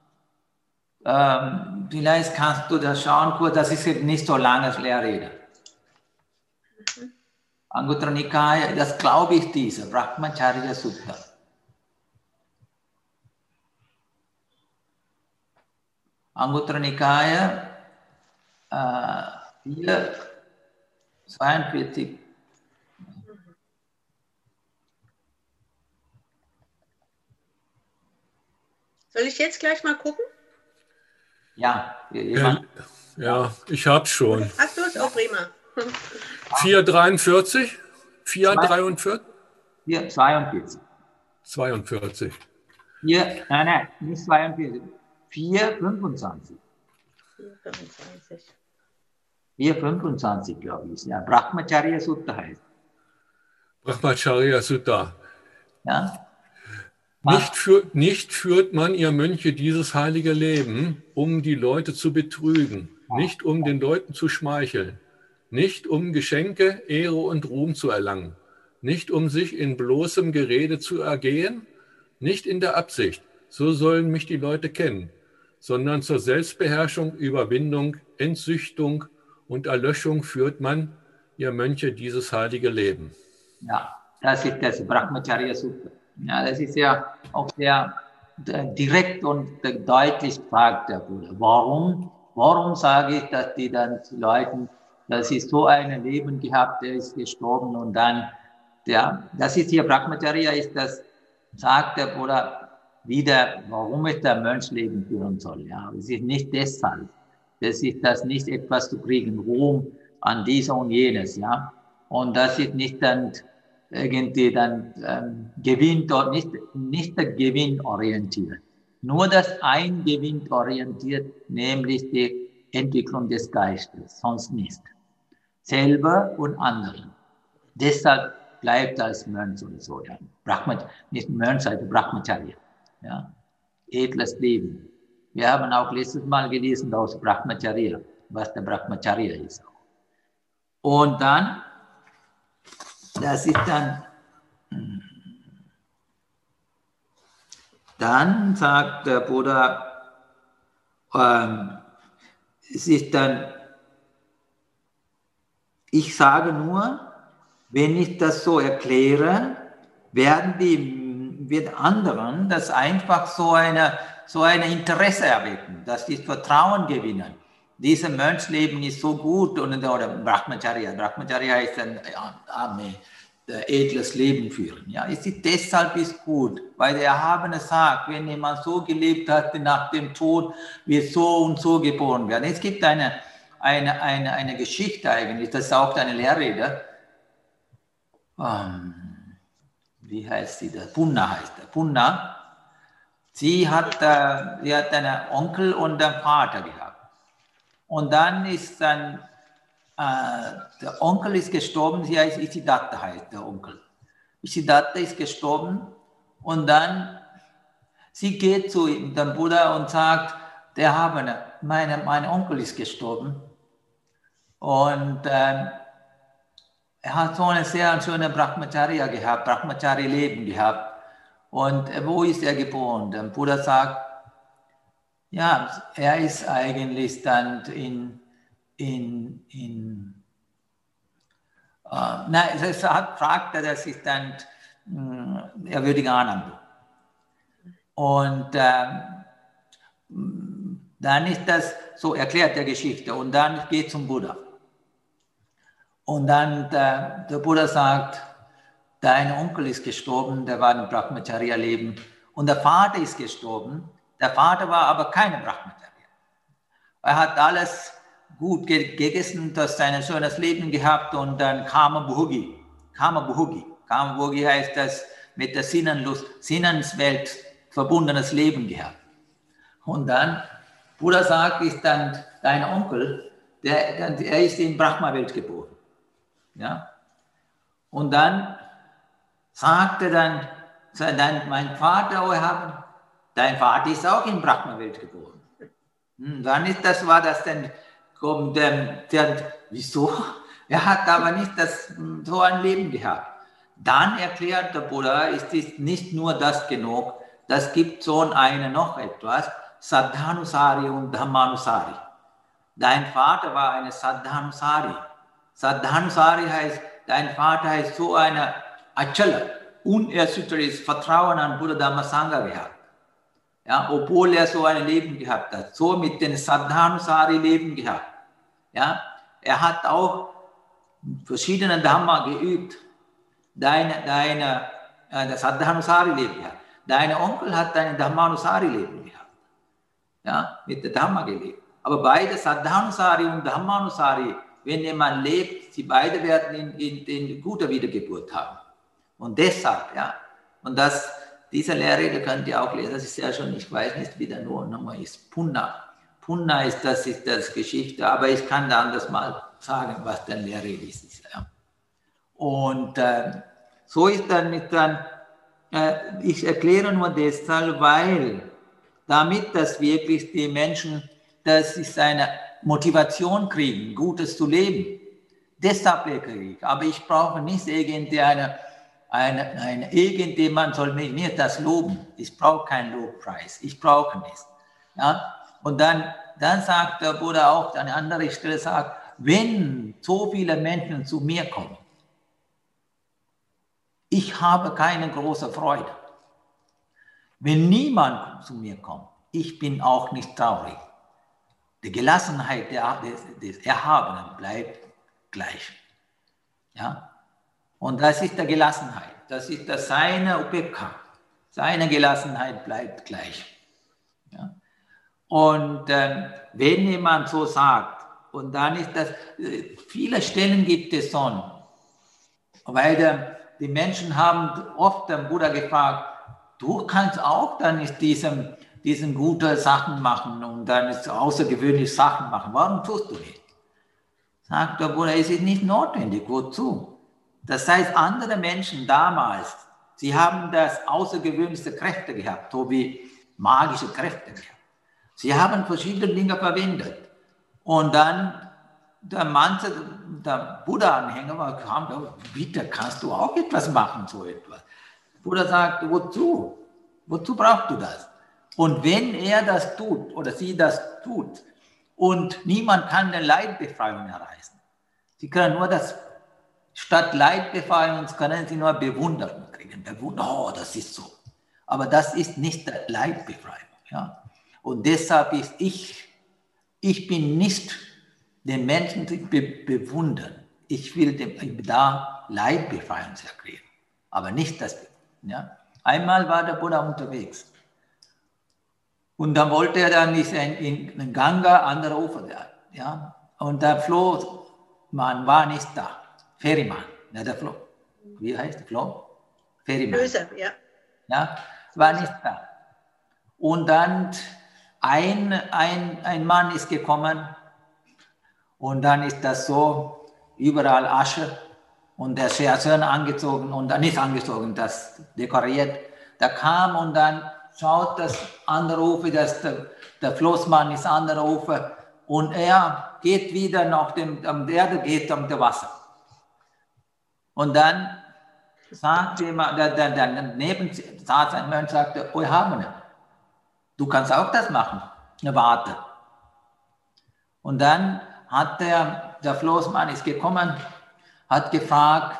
Ähm, vielleicht kannst du das schauen, kurz, das ist nicht so lange Lehrrede. Anguttara Nikaya, das glaube ich, diese Brahmacharya Sutta. Anguttara Nikaya äh, vier, zweiundvierzig. Soll ich jetzt gleich mal gucken? Ja, Ja, ja, ich habe es schon. Hast du es? Oh, prima. vier dreiundvierzig? vier dreiundvierzig? vier zweiundvierzig. zweiundvierzig. vier, nein, nein, nicht zweiundvierzig. vier fünfundzwanzig. vier fünfundzwanzig. vier fünfundzwanzig, glaube ich. Ja, Brahmacharya Sutta heißt. Brahmacharya Sutta. Ja? Nicht, für, nicht führt man, ihr Mönche, dieses heilige Leben, um die Leute zu betrügen, nicht um den Leuten zu schmeicheln, nicht um Geschenke, Ehre und Ruhm zu erlangen, nicht um sich in bloßem Gerede zu ergehen, nicht in der Absicht, so sollen mich die Leute kennen, sondern zur Selbstbeherrschung, Überwindung, Entsüchtung und Erlöschung führt man, ihr Mönche, dieses heilige Leben. Ja, das ist das Brahmacharya Sutta. Ja, das ist ja auch sehr direkt und deutlich gefragt, der Buddha. Warum, warum sage ich, dass die dann zu Leuten, dass sie so ein Leben gehabt, der ist gestorben und dann, ja, das ist hier Brahmacharya, ist das, sagt der Buddha wieder, warum es der Mönch Leben führen soll. Ja, es ist nicht deshalb. Das ist das nicht etwas zu kriegen, Ruhm an dieser und jenes, ja. Und das ist nicht dann irgendwie dann ähm, gewinnt oder nicht, nicht der Gewinn orientiert. Nur das ein Gewinn orientiert, nämlich die Entwicklung des Geistes, sonst nicht. Selber und anderen. Deshalb bleibt als Mönch und so, ja. Brahmacharya, nicht Mönch, sondern Brahmacharya. Ja. Edles Leben. Wir haben auch letztes Mal gelesen aus Brahmacharya, was der Brahmacharya ist. Und dann das ist dann, dann sagt der Buddha, ähm, es ist dann, ich sage nur, wenn ich das so erkläre, werden die wird anderen das einfach so eine, so eine Interesse erwecken, dass die Vertrauen gewinnen. Dieses Mönchsleben ist so gut, und, oder Brahmacharya, Brahmacharya ist ein ja, edles Leben führen. Ja, es ist deshalb ist gut, weil der Erhabene sagt, wenn jemand so gelebt hat, nach dem Tod wird so und so geboren werden. Es gibt eine, eine, eine, eine Geschichte eigentlich, das ist auch eine Lehrrede. Ähm, wie heißt sie das? Punna heißt er. Punna. Sie hat, äh, sie hat einen Onkel und einen Vater gehabt. Und dann ist dann, äh, der Onkel ist gestorben, sie heißt Isidatta, heißt der Onkel. Isidatta ist gestorben und dann, sie geht zu dem Buddha und sagt, der Erhabene, meine, mein Onkel ist gestorben. Und äh, er hat so eine sehr schöne Brahmacharya gehabt, Brahmacharya-Leben gehabt. Und äh, wo ist er geboren? Der Buddha sagt, ja, er ist eigentlich dann in, in, in äh, nein, es hat, fragt er, das ist dann, mh, er würde gar nicht. Und äh, dann ist das, so erklärt der Geschichte, und dann geht zum Buddha. Und dann der, der Buddha sagt, dein Onkel ist gestorben, der war im Brahmacharya-Leben, und der Vater ist gestorben. Der Vater war aber keine Brahmacharya. Er hat alles gut gegessen, das ein schönes Leben gehabt, und dann Kama Bhugi. Kama Bhugi. Kama Bhugi heißt das mit der Sinnenlust, Sinnenswelt verbundenes Leben gehabt. Und dann, Buddha sagt, ist dann dein Onkel, der, er ist in Brahma-Welt geboren. Ja? Und dann sagte dann, dann mein Vater, oh Herr, dein Vater ist auch in Brahma-Welt geboren. Hm, dann ist das, war das dann, kommt der, der, wieso? Er hat aber nicht das, so ein Leben gehabt. Dann erklärt der Buddha, es ist nicht nur das genug, das gibt so eine noch etwas, Saddhanusari und Dhammanusari. Dein Vater war eine Saddhanusari. Saddhanusari heißt, dein Vater heißt so eine Achala, unerschütterliches Vertrauen an Buddha Dhamma Sangha gehabt. Ja, obwohl er so ein Leben gehabt hat, so mit dem Saddhanusari Leben gehabt. Ja, er hat auch verschiedene Dhamma geübt. Deine, deine, äh, das Saddhanusari Leben gehabt. Dein Onkel hat ein Dhammanusari Leben gehabt. Ja, mit der Dhamma gelebt. Aber beide Saddhanusari und Dhammanusari, wenn jemand lebt, sie beide werden in, in, in guter Wiedergeburt haben. Und deshalb, ja, und das, diese Lehrrede könnt ihr auch lesen, das ist ja schon, ich weiß nicht, wie der Name ist, Punna. Punna ist das, ist das Geschichte, aber ich kann da anders mal sagen, was der Lehrrede ist. Ja. Und äh, so ist dann, ist dann äh, ich erkläre nur deshalb, weil damit, dass wirklich die Menschen, das ist eine Motivation kriegen, Gutes zu leben. Deshalb erkläre ich. Aber ich brauche nicht irgendeine, eine, eine, irgendjemand soll mir, mir das loben. Ich brauche keinen Lobpreis. Ich brauche nichts. Ja? Und dann, dann sagt der Buddha auch an anderer Stelle, sagt, wenn so viele Menschen zu mir kommen, ich habe keine große Freude. Wenn niemand zu mir kommt, ich bin auch nicht traurig. Die Gelassenheit des, des Erhabenen bleibt gleich. Ja? Und das ist die Gelassenheit. Das ist das seine Upekha. Seine Gelassenheit bleibt gleich. Ja? Und äh, wenn jemand so sagt, und dann ist das, äh, viele Stellen gibt es schon, weil der, die Menschen haben oft den Buddha gefragt, du kannst auch dann ist diesem, diesen gute Sachen machen und dann ist außergewöhnliche Sachen machen. Warum tust du nicht? Sagt der Buddha, es ist nicht notwendig. Wozu? Das heißt, andere Menschen damals, sie haben das außergewöhnliche Kräfte gehabt, so wie magische Kräfte gehabt. Sie haben verschiedene Dinge verwendet. Und dann der manche, der Buddha-Anhänger war, kam, bitte, kannst du auch etwas machen, so etwas. Der Buddha sagt, wozu? Wozu brauchst du das? Und wenn er das tut oder sie das tut und niemand kann eine Leidbefreiung erreichen, sie können nur das, statt Leidbefreiung können sie nur Bewunderung kriegen. Bewunderung, oh, das ist so. Aber das ist nicht Leidbefreiung. Ja? Und deshalb ist ich, ich bin nicht den Menschen be bewundern. Ich will dem da Leidbefreiung erklären, aber nicht das. Ja? Einmal war der Buddha unterwegs und dann wollte er dann nicht in, in Ganga, andere Ufer, ja, und der Flohmann war nicht da, Ferryman, ja, der Floh, wie heißt der Floh? Ferryman. Böse, ja. Ja, war nicht da. Und dann ein, ein, ein Mann ist gekommen und dann ist das so, überall Asche und der Scherzern angezogen und nicht angezogen, das dekoriert. Der kam und dann schaut das andere Ufer, das der, der Floßmann ist andere Ufer und er geht wieder nach dem, am Erde geht um das Wasser. Und dann sagt jemand, der, der, der neben saß ein Mensch, sagte, oh Hamene, du kannst auch das machen, warte. Und dann hat der, der Floßmann ist gekommen, hat gefragt,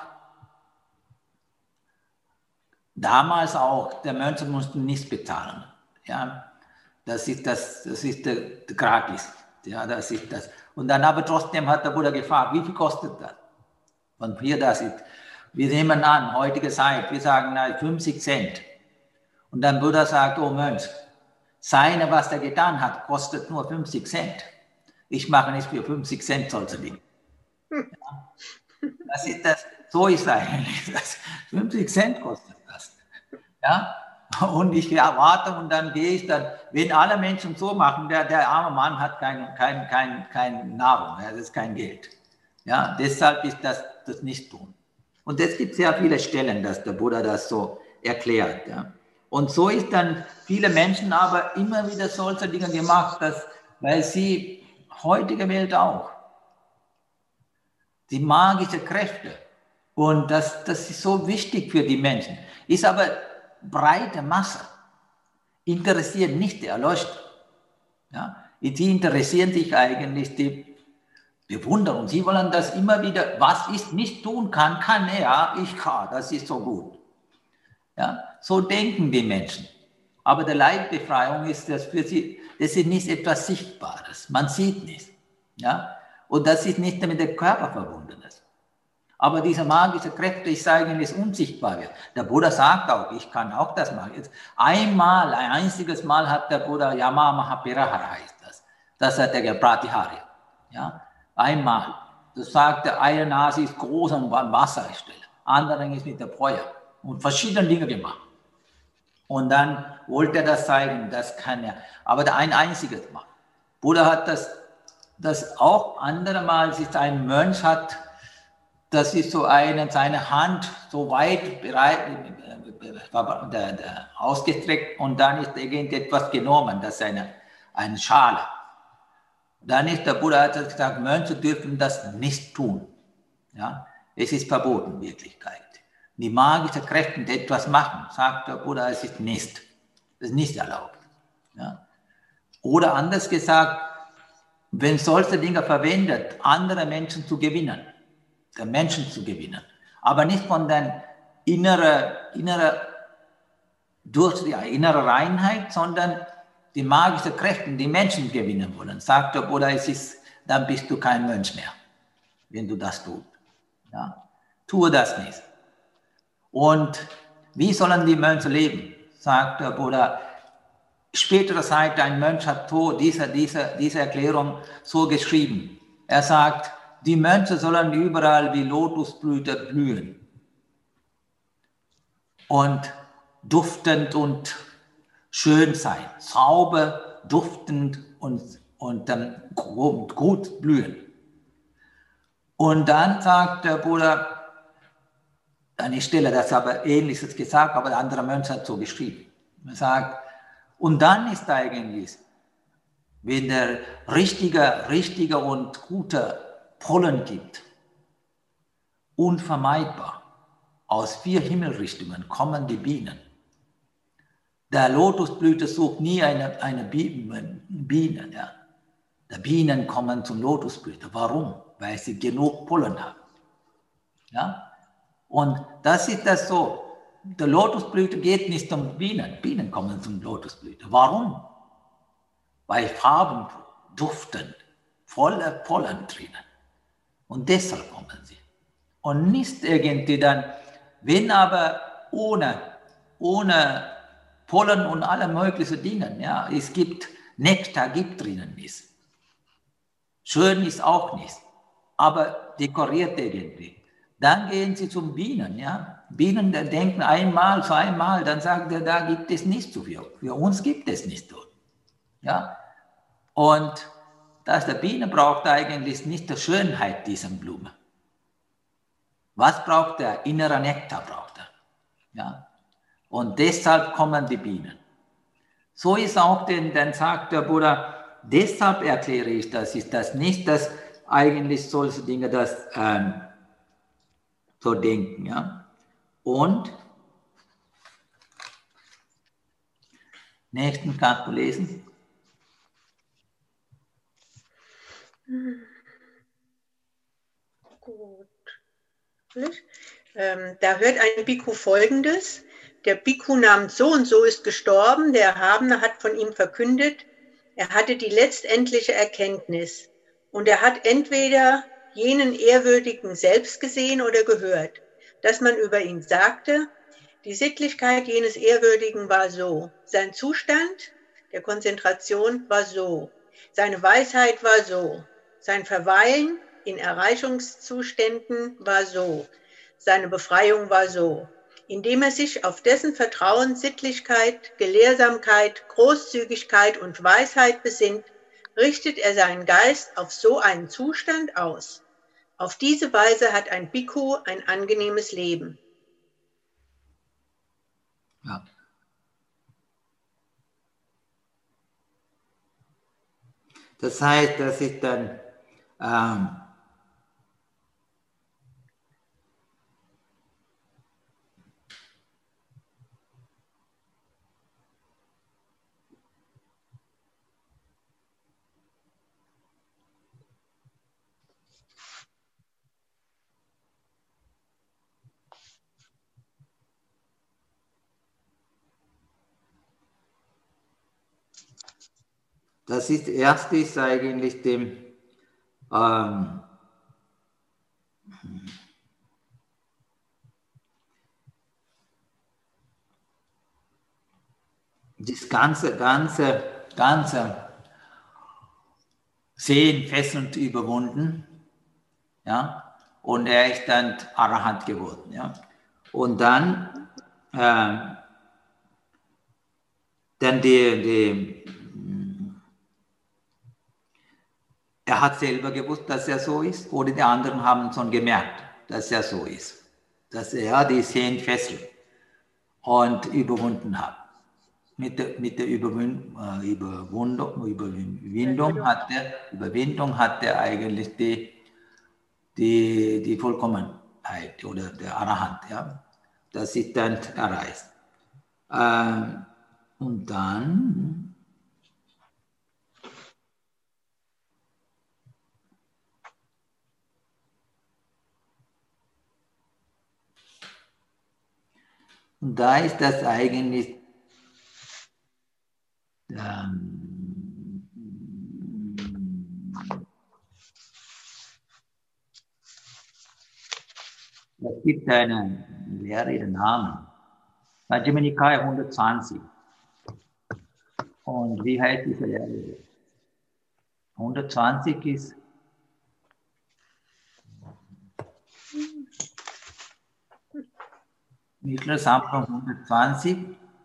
damals auch, der Mönche mussten nichts bezahlen. Ja, das ist das, das ist der, der gratis. Ja, das ist das. Und dann aber trotzdem hat der Buddha gefragt, wie viel kostet das? Und hier das ist. Wir nehmen an, heutige Zeit, wir sagen na, fünfzig Cent. Und dann Buddha sagt, oh Mönch, seine, was er getan hat, kostet nur fünfzig Cent. Ich mache nicht für fünfzig Cent solche Dinge. Ja. Das ist das, so ist eigentlich das. fünfzig Cent kostet das. Ja? Und ich erwarte und dann gehe ich dann, wenn alle Menschen so machen, der, der arme Mann hat keine kein, kein, kein Nahrung, das ist kein Geld. Ja? Deshalb ist das, das nicht tun. Und es gibt sehr viele Stellen, dass der Buddha das so erklärt. Ja. Und so ist dann viele Menschen aber immer wieder solche Dinge gemacht, dass, weil sie, heutige Welt auch, die magische Kräfte, und das, das ist so wichtig für die Menschen, ist aber breite Masse, interessiert nicht die Erleuchtung. Ja. Die interessieren sich eigentlich die Bewunderung. Sie wollen das immer wieder, was ich nicht tun kann, kann er, ich kann, das ist so gut. Ja, so denken die Menschen. Aber die Leidbefreiung ist das für sie, das ist nicht etwas Sichtbares, man sieht nichts. Ja? Und das ist nicht mit dem Körper verbunden. Aber diese magische Kräfte ist eigentlich unsichtbar wird. Der Buddha sagt auch, ich kann auch das machen. Jetzt einmal, ein einziges Mal hat der Buddha, Yama Mahapirahara heißt das, das hat der Pratihari. Ja? Einmal. Das sagt, der eine Nase ist groß und Wasserstelle, andere ist mit dem Feuer und verschiedene Dinge gemacht. Und dann wollte er das zeigen, das kann er. Aber der ein einziges Mal. Buddha hat das, das auch andere Mal, als ein Mönch hat, das ist so eine, seine Hand so weit bereit, äh, der, der, ausgestreckt und dann ist irgendetwas genommen, das ist eine, eine Schale. Dann ist der Buddha hat gesagt, Mönche dürfen das nicht tun. Ja? Es ist verboten in Wirklichkeit. Die magischen Kräfte etwas machen, sagt der Buddha, es ist nicht. Das ist nicht erlaubt. Ja? Oder anders gesagt, wenn solche Dinge verwendet, andere Menschen zu gewinnen, den Menschen zu gewinnen, aber nicht von der inneren, innere, durch die innere Reinheit, sondern die magischen Kräfte, die Menschen gewinnen wollen. Sagt der Buddha, es ist, dann bist du kein Mönch mehr, wenn du das tust. Ja? Tue das nicht. Und wie sollen die Mönche leben? Sagt der Buddha. Spätere Zeit, ein Mönch hat diese, diese, diese Erklärung so geschrieben. Er sagt, die Mönche sollen überall wie Lotusblüte blühen und duftend und schön sein, sauber, duftend und, und dann gut blühen. Und dann sagt der Buddha, an Stelle, das aber Ähnliches gesagt, aber der andere Mönch hat so geschrieben. Er sagt, und dann ist eigentlich, wenn der richtige, richtige und gute Pollen gibt, unvermeidbar, aus vier Himmelrichtungen kommen die Bienen. Der Lotusblüte sucht nie eine, eine Biene. Ja. Die Bienen kommen zum Lotusblüte. Warum? Weil sie genug Pollen haben. Ja? Und das ist das so. Der Lotusblüte geht nicht um Bienen. Bienen kommen zum Lotusblüte. Warum? Weil Farben duften, voller Pollen drinnen. Und deshalb kommen sie. Und nicht irgendwie dann, wenn aber ohne, ohne Pollen und alle möglichen Dinge, ja, es gibt Nektar, gibt drinnen nichts. Schön ist auch nichts, aber dekoriert irgendwie. Dann gehen sie zum Bienen, ja. Bienen denken einmal, zweimal, dann sagen sie, da gibt es nicht so viel. Für uns gibt es nicht so. Ja. Und das der Biene braucht eigentlich nicht die Schönheit dieser Blume. Was braucht er? Innerer Nektar braucht er. Ja. Und deshalb kommen die Bienen. So ist auch, denn, dann sagt der Buddha, deshalb erkläre ich das, ist das nicht, dass eigentlich solche Dinge das ähm, so denken. Ja. Und, nächsten kannst du lesen. Gut. Ähm, da hört ein Bhikkhu Folgendes. Der Bhikkhu namens so und so ist gestorben, der Erhabene hat von ihm verkündet, er hatte die letztendliche Erkenntnis und er hat entweder jenen Ehrwürdigen selbst gesehen oder gehört, dass man über ihn sagte, die Sittlichkeit jenes Ehrwürdigen war so, sein Zustand der Konzentration war so, seine Weisheit war so, sein Verweilen in Erreichungszuständen war so, seine Befreiung war so, indem er sich auf dessen Vertrauen, Sittlichkeit, Gelehrsamkeit, Großzügigkeit und Weisheit besinnt, richtet er seinen Geist auf so einen Zustand aus. Auf diese Weise hat ein Bhikkhu ein angenehmes Leben. Ja. Das heißt, dass ich dann ähm, das ist erste ist eigentlich dem ähm, das ganze, ganze, ganze Sehen fesselnd überwunden, ja, und er ist dann Arahant geworden, ja. Und dann, äh, dann die, die, er hat selber gewusst, dass er so ist, oder die anderen haben schon gemerkt, dass er so ist, dass er die Sehen fesselt und überwunden hat. Mit der, mit der Überwindung, äh, Überwindung, Überwindung, hat der, Überwindung hat er eigentlich die, die, die Vollkommenheit oder der Arahant. Ja? Das ist dann erreicht. Ähm, und dann und da ist das eigentlich ähm, es gibt einen Lehre, den Namen, Majjhima Nikaya hundertzwanzig. Und wie heißt diese Lehre? hundertzwanzig ist Mittler Sampram hundertzwanzig.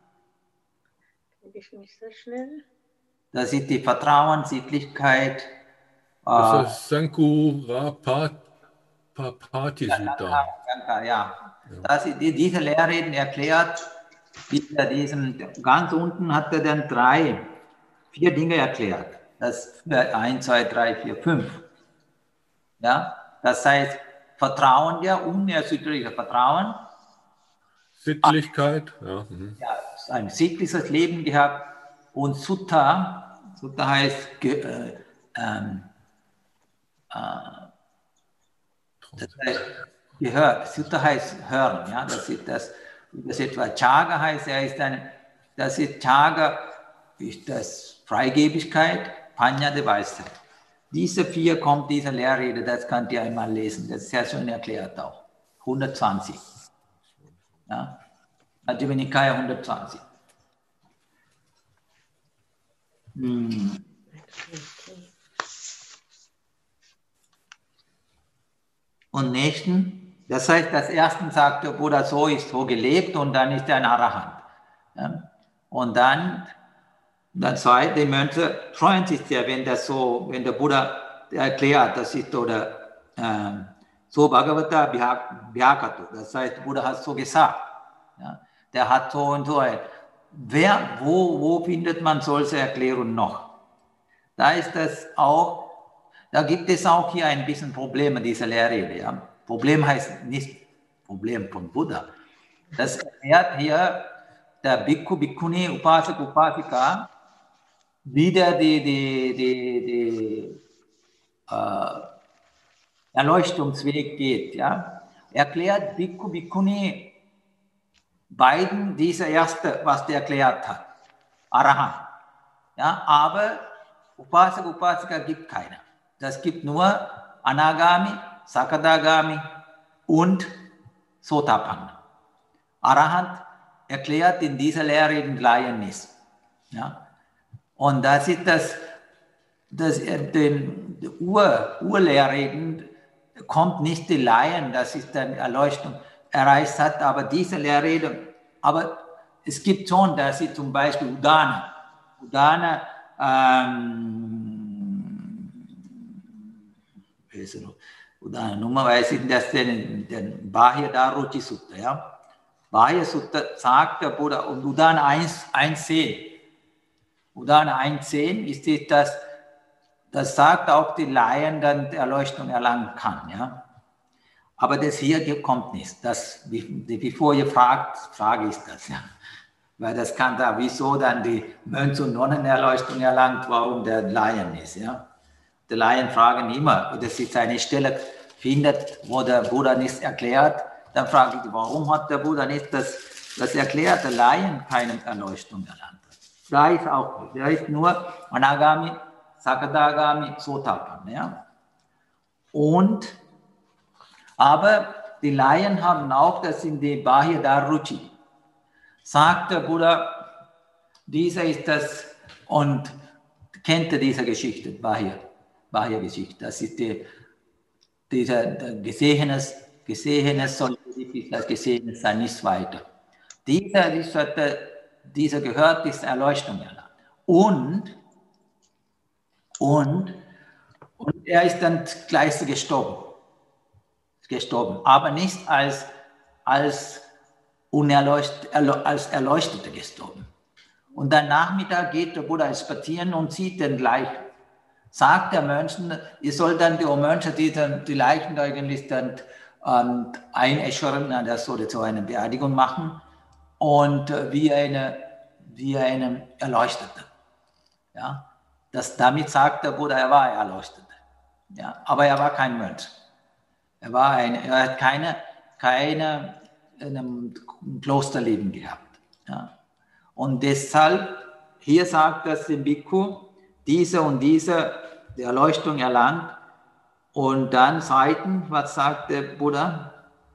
Ich nicht so schnell. Das ist die Vertrauen, Sittlichkeit. Das Äh, ist Sankurapati Sutta. ja, ja. Das ist, diese Lehrreden erklärt, dieser, diesen, ganz unten hat er dann drei, vier Dinge erklärt. Das eins, zwei, drei, vier, fünf. Ja? Das heißt, Vertrauen, ja, unerschütterliches Vertrauen. Sittlichkeit, ja. Mhm. Ja, ein sittliches Leben gehabt. Und Sutta, Sutta heißt ge, äh, ähm, äh, das heißt gehört. Sutta heißt hören. Ja? Das ist das, das etwa Chaga heißt, er ist eine, das ist Chaga, ist das Freigebigkeit, Panya die Weisheit. Diese vier kommt dieser Lehrrede, das könnt ihr einmal lesen, das ist sehr schön erklärt auch. hundertzwanzig. Ja? Majjhima Nikaya hundertzwanzig. Hm. Und nächsten, das heißt, das erste sagt der Buddha, so ist so gelebt und dann ist er ein Arahant. Ja? Und dann, dann zweite, die Mönche freuen sich sehr, wenn das so, wenn der Buddha erklärt, das ist oder ähm, so Bhagavata Bhyakatu, das heißt, der Buddha hat so gesagt. Ja? Der hat so und so. Wer, wo, wo findet man solche Erklärungen noch? Da ist das auch, da gibt es auch hier ein bisschen Probleme, diese Lehrrede. Ja? Problem heißt nicht Problem von Buddha. Das erklärt hier der Bhikkhu, Bhikkhuni, Upasak, Upasika, wie der die, die, die, die äh, Erleuchtungsweg geht. Ja? Erklärt Bhikkhu, Bhikkhuni beiden dieser erste, was der erklärt hat, Arahant. Ja, aber Upasak, Upasika gibt keiner. Das gibt nur Anagami, Sakadagami und Sotapanna. Arahant erklärt in dieser Lehre den Laien nicht. Ja? Und das ist das, das den Ur, Urlehrreden kommt nicht die Laien, das ist eine Erleuchtung erreicht hat, aber diese Lehrrede, aber es gibt schon, dass sie zum Beispiel Udana, Udana, ähm, Nummerweise sind das den, den Bahya Daruchi Sutta. Ja? Bahya Sutta sagt der Buddha, und Udana eins zehn. Udana eins zehn ist das, das sagt auch die Laien, dann die Erleuchtung erlangen kann. Ja? Aber das hier kommt nicht. Das, bevor ihr fragt, Frage ist das. Ja? Weil das kann da, wieso dann die Mönch- und Nonnenerleuchtung erlangt, warum der Laien ist. Ja? Die Laien fragen immer, das ist eine Stelle findet, wo der Buddha nichts erklärt, dann frage ich, warum hat der Buddha nicht das, das erklärt, der Laien keine Erleuchtung erlangt hat. Da ist auch nicht. Da ist nur Anagami, Sakadagami, Sotapan. Ja? Und, aber die Laien haben auch, das sind die Bahya Daruchi. Sagt der Buddha, dieser ist das, und kennt ihr diese Geschichte, Bahya, Bahya-Geschichte. Das ist die, dieser Gesehenes, Gesehenes soll das Gesehenes sein, nicht weiter. Dieser, dieser, dieser gehört, diese Erleuchtung erlangt. Und, und, und er ist dann gleich gestorben. gestorben. Aber nicht als, als, unerleucht, als Erleuchteter gestorben. Und dann Nachmittag geht der Buddha spazieren und sieht den Leichen. Sagt der Mönchen, ihr sollt dann die Mönche, die dann die Leichen eigentlich dann ähm, einäschern, das soll so eine Beerdigung machen und äh, wie eine, wie eine Erleuchtete. Ja? Das, damit sagt der Buddha, er war Erleuchtete. Ja? Aber er war kein Mönch. Er, war ein, er hat keine, keine in einem Klosterleben gehabt. Ja? Und deshalb, hier sagt das dem Bhikkhu, diese und diese die Erleuchtung erlangt. Und dann Seiten, was sagt der Buddha?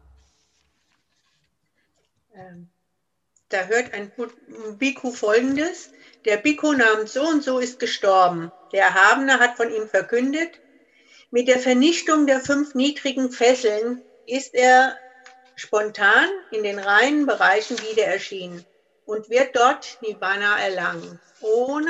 Da hört ein Bhikkhu Folgendes: Der Bhikkhu namens so und so ist gestorben. Der Erhabene hat von ihm verkündet, mit der Vernichtung der fünf niedrigen Fesseln ist er spontan in den reinen Bereichen wieder erschienen und wird dort Nibbana erlangen, ohne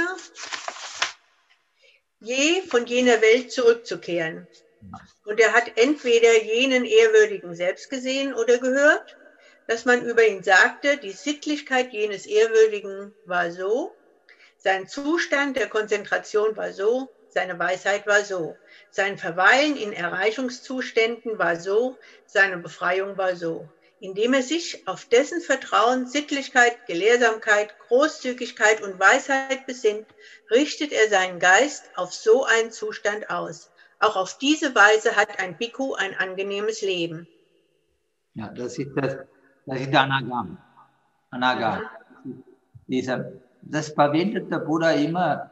je von jener Welt zurückzukehren. Und er hat entweder jenen Ehrwürdigen selbst gesehen oder gehört, dass man über ihn sagte, die Sittlichkeit jenes Ehrwürdigen war so, sein Zustand der Konzentration war so, seine Weisheit war so, sein Verweilen in Erreichungszuständen war so, seine Befreiung war so. Indem er sich auf dessen Vertrauen, Sittlichkeit, Gelehrsamkeit, Großzügigkeit und Weisheit besinnt, richtet er seinen Geist auf so einen Zustand aus. Auch auf diese Weise hat ein Bhikkhu ein angenehmes Leben. Ja, das ist das, das ist der Anagami. Anagami. Mhm. Dieser, das verwendet der Buddha immer,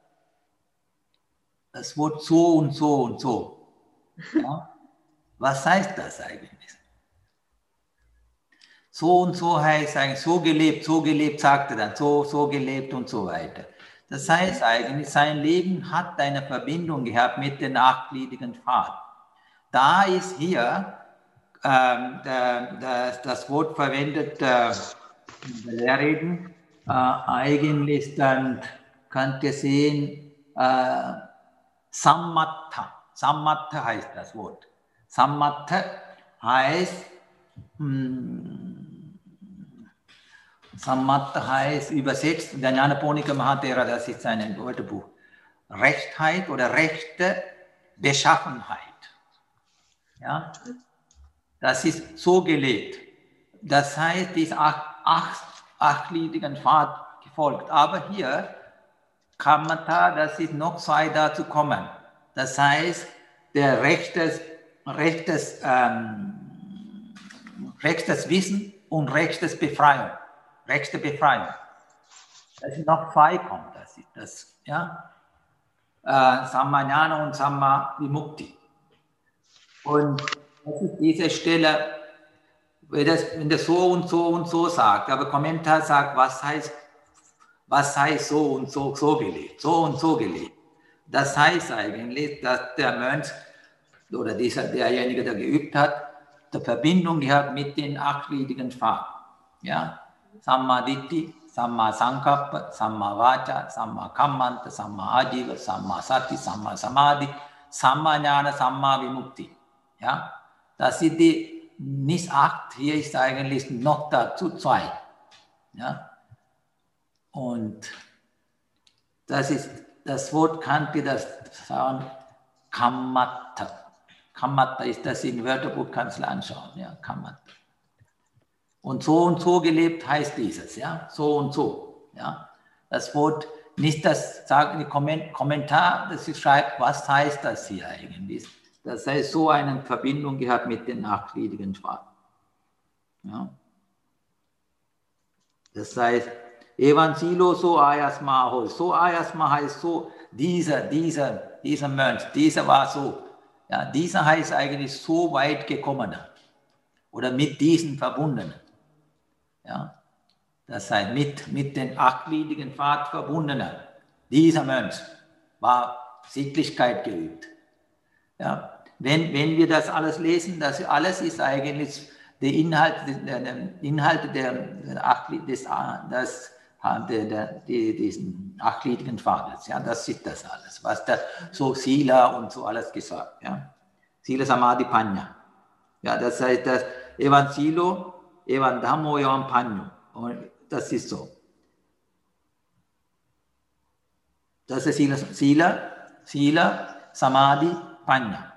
das Wort so und so und so. Ja? Was heißt das eigentlich? So und so heißt eigentlich, so gelebt, so gelebt, sagt er dann, so, so gelebt und so weiter. Das heißt eigentlich, sein Leben hat eine Verbindung gehabt mit dem achtgliedrigen Pfad. Da ist hier ähm, der, der, das Wort verwendet, äh, in der Lehrreden, äh, eigentlich dann könnt ihr sehen, äh, Sammatha. Sammatha heißt das Wort. Sammatha heißt, mh, Sammatha heißt übersetzt, der Jnanaponika Mahatera, das ist ein Wörterbuch, Rechtheit oder rechte Beschaffenheit. Ja? Das ist so gelebt. Das heißt, die ist acht, acht, achtgliedrigen Pfad gefolgt. Aber hier, Kamata, das ist noch zwei dazu kommen. Das heißt, der rechtes, rechtes, ähm, rechtes Wissen und rechtes Befreiung. Rechte Befreiung. Das sind noch zwei kommt. Das ist das, ja. Äh, Sammajnana und Samma Vimukti. Und das ist diese Stelle, wenn das, wenn das so und so und so sagt, aber Kommentar sagt, was heißt, was heißt so und so, so gelebt, so und so gelebt. Das heißt eigentlich, dass der Mönch oder dieser, derjenige, der geübt hat, die Verbindung gehabt mit den achtgliedrigen Pfaden. Ja? Samma Ditti, Samma Sankappa, Samma Vacha, Samma Kammanta, Samma Ajiva, Samma Sati, Samma Samadhi. Sammajnana, Samma Vimukti. Ja? Das sind die, nicht acht, hier ist eigentlich noch dazu zwei. Ja? Und das ist das Wort Kanti, das sagen Kammatta. Kammatta ist das in Wörterbuch, kannst du anschauen. Ja? Kammatta. Und so und so gelebt heißt dieses, ja, so und so, ja. Das Wort, nicht das sagen, die Kommentar, das sie schreibt, was heißt das hier eigentlich? Das heißt, so eine Verbindung gehabt mit den achtgliedrigen Schwaden. Ja. Das heißt, Evan Silo, so Ayasma, so Ayasma heißt so, dieser, dieser, dieser Mönch, dieser war so. Ja, dieser heißt eigentlich so weit gekommener oder mit diesen Verbundenen. Ja, das heißt, mit, mit den achtgliedrigen Pfad verbundener. Dieser Mönch war Sittlichkeit geübt. Ja, wenn, wenn wir das alles lesen, das alles ist eigentlich der Inhalt, der, der Inhalt der, der, des, das, der, der, der, diesen achtgliedrigen Pfades. Ja, das ist das alles, was da so Sila und so alles gesagt. Ja. Sila Samadhi Panya. Ja, das heißt, das Evan Silo, Evan Dhammo, Evan Panyo. Und das ist so. Das ist Sila, Sila, Sila Samadhi, Panya.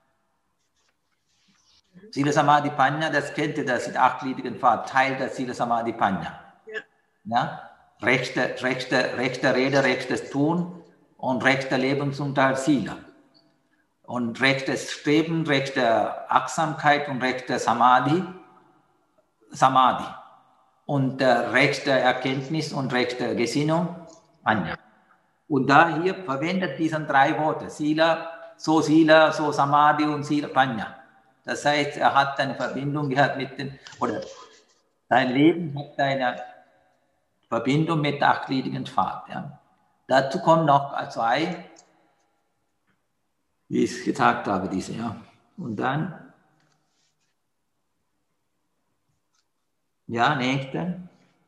Sila Samadhi, Panya, das kennt ihr, das sind achtgliedrigen Pfad, Teil der Sila Samadhi, Panya. Ja. Ja? Rechte, rechte, rechte Rede, rechtes Tun und rechter Lebensunterhalt Sila. Und rechtes Streben, rechte Achtsamkeit und rechte Samadhi, Samadhi. Und äh, rechte Erkenntnis und rechte Gesinnung, Anya. Und da hier verwendet diese drei Worte, Sila, so Sila, so Samadhi und Sila, Panya. Das heißt, er hat eine Verbindung gehabt mit den, oder sein Leben hat eine Verbindung mit der achtgliedrigen Pfad. Ja. Dazu kommen noch zwei, wie ich es gesagt habe, diese, ja. Und dann, ja, nächste.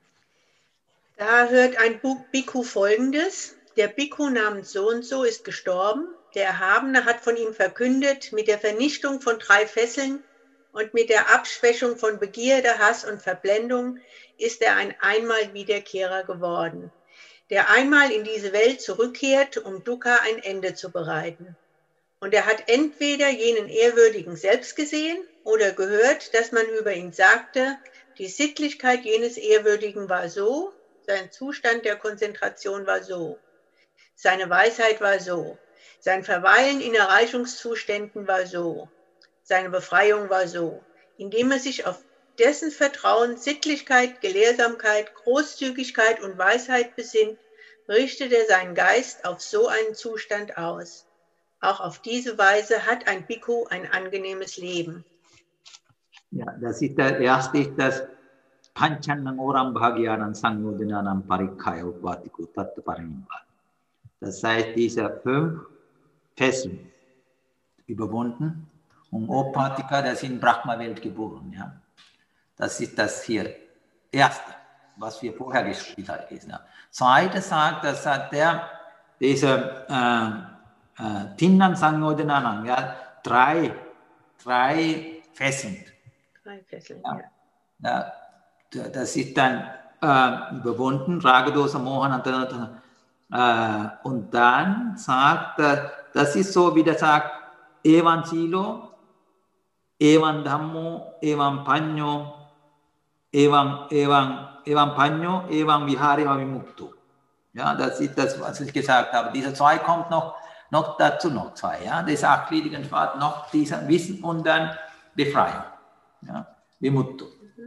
Da hört ein Bhikkhu Folgendes: Der Bhikkhu namens so und so ist gestorben. Der Erhabene hat von ihm verkündet, mit der Vernichtung von drei Fesseln und mit der Abschwächung von Begierde, Hass und Verblendung ist er ein Einmal-Wiederkehrer geworden, der einmal in diese Welt zurückkehrt, um Dukkha ein Ende zu bereiten. Und er hat entweder jenen Ehrwürdigen selbst gesehen oder gehört, dass man über ihn sagte, die Sittlichkeit jenes Ehrwürdigen war so, sein Zustand der Konzentration war so, seine Weisheit war so, sein Verweilen in Erreichungszuständen war so, seine Befreiung war so, indem er sich auf dessen Vertrauen, Sittlichkeit, Gelehrsamkeit, Großzügigkeit und Weisheit besinnt, richtet er seinen Geist auf so einen Zustand aus. Auch auf diese Weise hat ein Bhikkhu ein angenehmes Leben. Ja, das ist der erste, ist das Panchanang Oram Bhagyanam Sangodinanam Parikkaya Upvatiko Tattva Parinibbana. Das heißt, diese fünf Fesseln überwunden und Opatika, das ist in Brahma-Welt geboren. Ja. Das ist das hier erste, was wir vorher gespielt haben. Zweite sagt, das hat der, diese äh, äh, Tinnan Sangodinanam, ja, drei, drei Fesseln. Drei Fesseln, ja. Ja. Ja, das ist dann äh, überwunden, Ragadosa Mohan, äh, und dann sagt er, das ist so, wie der sagt, Evan Silo, Evan Dhammo, Evan Panyo, Evan, Evan, Evan Panyo, Evan Vihari Vimukto. Ja, das ist das, was ich gesagt habe. Diese zwei kommt noch, noch dazu noch zwei. Ja, das achtgliedrigen Pfad, noch dieser Wissen und dann Befreiung. Ja, Vimukto.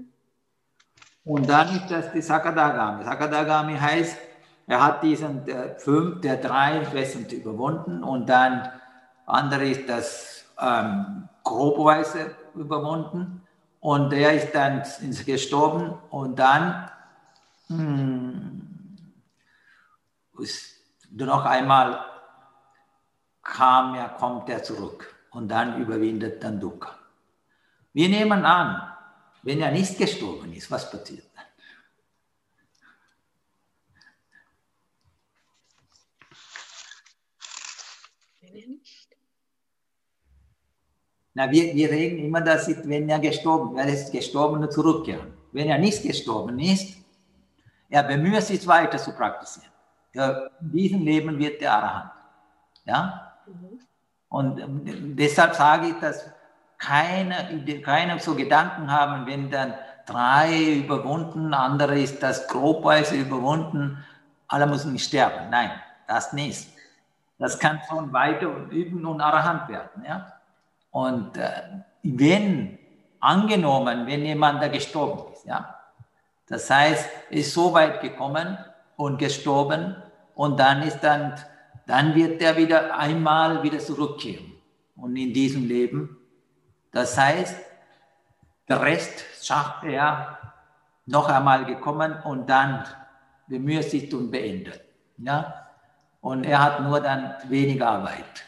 Und dann ist das die Sakadagami. Sakadagami heißt, er hat diesen der fünf, der drei Fesseln überwunden und dann andere ist das ähm, grobweise überwunden und der ist dann gestorben und dann hm, ist, noch einmal kam er, kommt er zurück und dann überwindet dann Dukkha. Wir nehmen an, wenn er nicht gestorben ist, was passiert dann? Wenn er nicht. Na, wir, wir reden immer, dass es, wenn er gestorben, er ist gestorben und zurückkehren. Wenn er nicht gestorben ist, er bemüht sich weiter zu praktizieren. Ja, in diesem Leben wird der Arahant. Ja? Mhm. Und deshalb sage ich, dass keine, keine so Gedanken haben, wenn dann drei überwunden, andere ist das grobweise überwunden, alle müssen nicht sterben. Nein, das nicht. Das kann schon weiter üben und Arahant werden. Ja? Und äh, wenn, angenommen, wenn jemand da gestorben ist, ja, das heißt, ist so weit gekommen und gestorben und dann ist dann, dann wird er wieder einmal wieder zurückkehren und in diesem Leben. Das heißt, der Rest schafft er noch einmal gekommen und dann bemüht sich und beendet. Ja? Und er hat nur dann weniger Arbeit.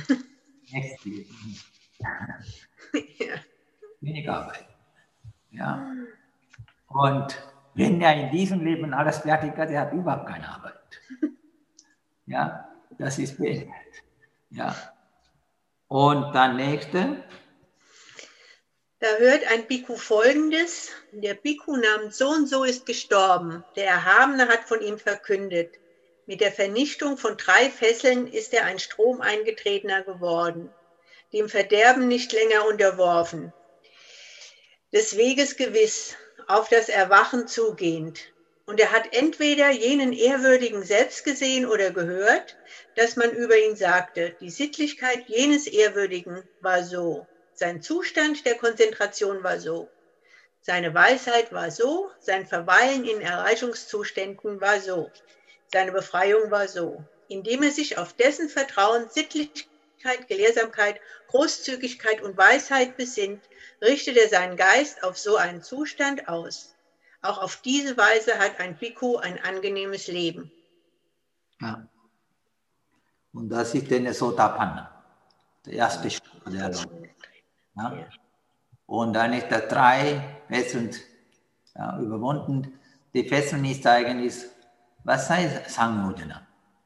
Ja. Weniger Arbeit. Ja. Und wenn er in diesem Leben alles fertig hat, er hat überhaupt keine Arbeit. Ja, das ist beendet. Ja. Und dann nächste. Da hört ein Bhikkhu Folgendes: Der Bhikkhu namens so und so ist gestorben. Der Erhabene hat von ihm verkündet. Mit der Vernichtung von drei Fesseln ist er ein Stromeingetretener geworden, dem Verderben nicht länger unterworfen, des Weges gewiss, auf das Erwachen zugehend. Und er hat entweder jenen Ehrwürdigen selbst gesehen oder gehört, dass man über ihn sagte, die Sittlichkeit jenes Ehrwürdigen war so, sein Zustand der Konzentration war so, seine Weisheit war so, sein Verweilen in Erreichungszuständen war so, seine Befreiung war so, indem er sich auf dessen Vertrauen, Sittlichkeit, Gelehrsamkeit, Großzügigkeit und Weisheit besinnt, richtet er seinen Geist auf so einen Zustand aus. Auch auf diese Weise hat ein Bhikkhu ein angenehmes Leben. Ja. Und das ist der Sotapanna, der erste Schritt der Erleuchtung. Ja. Ja. Und dann ist der drei Fesseln ja, überwunden. Die Fesseln ist eigentlich, was heißt Sangyojana?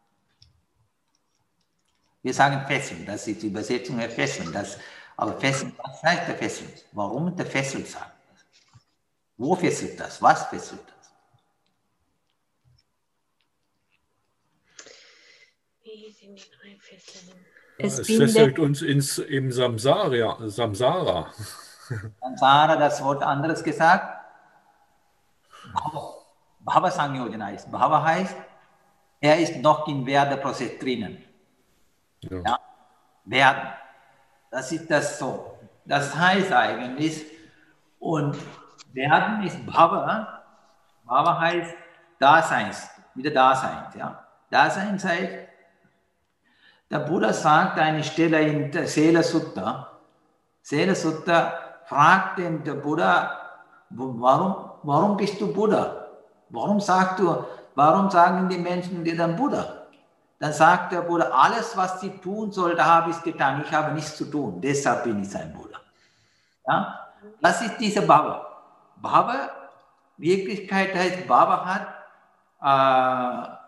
Wir sagen Fesseln, das ist die Übersetzung der Fesseln. Das, aber Fesseln, was heißt der Fesseln? Warum der Fesseln sagt? Wo fesselt das? Was fesselt das? Wie sind die drei Fesseln? Es, es fesselt uns ins, im Samsara. Samsara. Samsara, das Wort anderes gesagt. Bhava Sangyojana ist. Bhava heißt, er ist noch im Werdeprozess drinnen. Ja. Ja, werden. Das ist das so. Das heißt eigentlich, und werden ist Bhava. Bhava heißt Daseins, wieder Dasein. Ja. Dasein heißt, der Buddha sagt eine Stelle in der Sela Sutta. Sela Sutta fragt den der Buddha, warum, warum bist du Buddha? Warum sagst du, warum sagen die Menschen dir dann Buddha? Dann sagt der Buddha, alles, was sie tun soll, da habe ich getan. Ich habe nichts zu tun. Deshalb bin ich ein Buddha. Ja? Das ist dieser Bhava. Bhava, Wirklichkeit heißt, Bhava hat äh,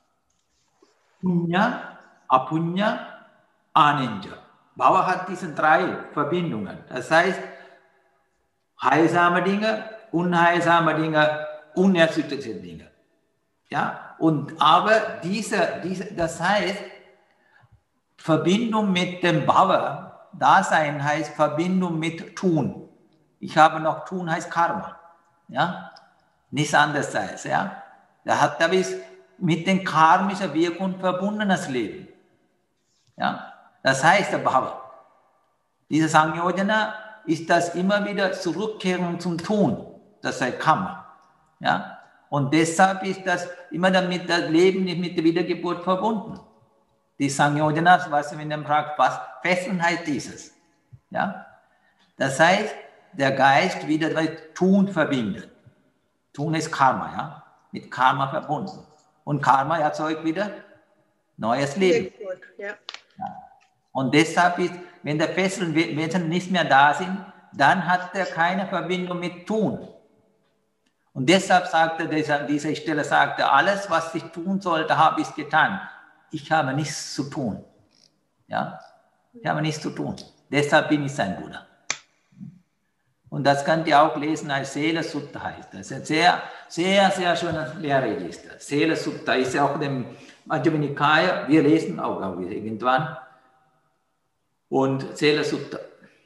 Punya, Apunya, Ananja. Bhava hat diese drei Verbindungen. Das heißt, heilsame Dinge, unheilsame Dinge, unerschütterte Dinge. Ja, und aber diese, diese, das heißt, Verbindung mit dem Bhava, Dasein heißt Verbindung mit Tun. Ich habe noch Tun heißt Karma. Ja, nichts anderes heißt, ja. Da hat da ist mit den karmischen Wirkungen verbundenes Leben. Ja, das heißt der Bhava. Diese Sangyojana ist das immer wieder Zurückkehren zum Tun. Das heißt Karma. Ja. Und deshalb ist das immer damit das Leben mit der Wiedergeburt verbunden. Die Sangyojanas, was wir in dem fragt, was Fesseln heißt dieses. Ja? Das heißt, der Geist wieder mit Tun verbindet. Tun ist Karma, ja? Mit Karma verbunden. Und Karma erzeugt wieder neues Leben. Ja. Ja. Und deshalb ist, wenn der Fesseln nicht mehr da sind, dann hat er keine Verbindung mit Tun. Und deshalb sagte dieser, diese Stelle, sagte, alles, was ich tun sollte, habe ich getan. Ich habe nichts zu tun. Ja? Ich habe nichts zu tun. Deshalb bin ich sein Bruder. Und das könnt ihr auch lesen als Seele Sutta heißt das. Ein sehr, sehr, sehr schöne Lehrrede ist das. Seele Sutta ist ja auch dem Majjhima Nikaya. Wir lesen auch, auch irgendwann. Und Seele Sutta.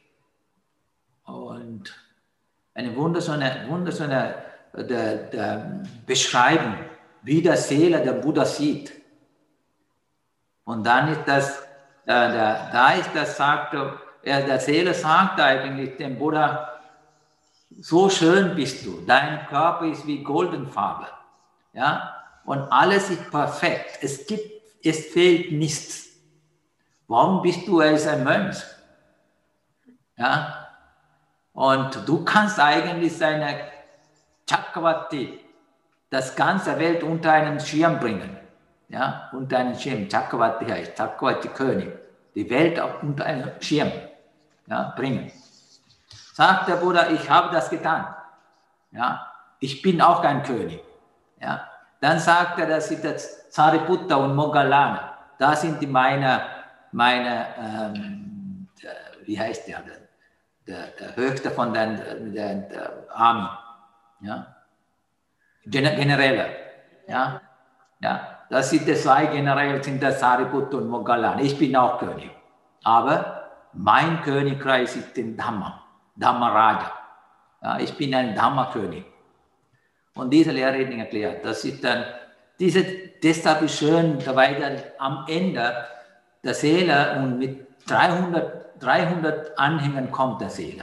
Und eine wunderschöne, wunderschöne der, der Beschreibung, wie der Seele der Buddha sieht. Und dann ist das, der, der, da ist das, sagt, der Seele sagt eigentlich dem Buddha, so schön bist du, dein Körper ist wie Goldenfarbe, ja, und alles ist perfekt, es gibt, es fehlt nichts. Warum bist du als ein Mönch? Ja, und du kannst eigentlich seine Chakravarti, das ganze Welt unter einen Schirm bringen, ja, unter einen Schirm, Chakravarti heißt Chakravarti König, die Welt auch unter einen Schirm, ja, bringen. Sagt der Buddha, ich habe das getan. Ja, ich bin auch ein König. Ja, dann sagt er, das sind das Sariputta und Moggallana. Da sind die meine, meine ähm, der, wie heißt der, der, der, der höchste von den der, der Army. Ja, Generäle. Ja, ja, das sind die zwei Generäle, sind der Sariputta und Moggallana. Ich bin auch König. Aber mein Königreich ist in Dhamma. Dhammaraja. Ja, ich bin ein Dhamma-König. Und diese Lehrreden erklärt, das ist dann, diese, deshalb ist schön, weil dann am Ende der Seele und mit dreihundert, dreihundert Anhängern kommt der Seele.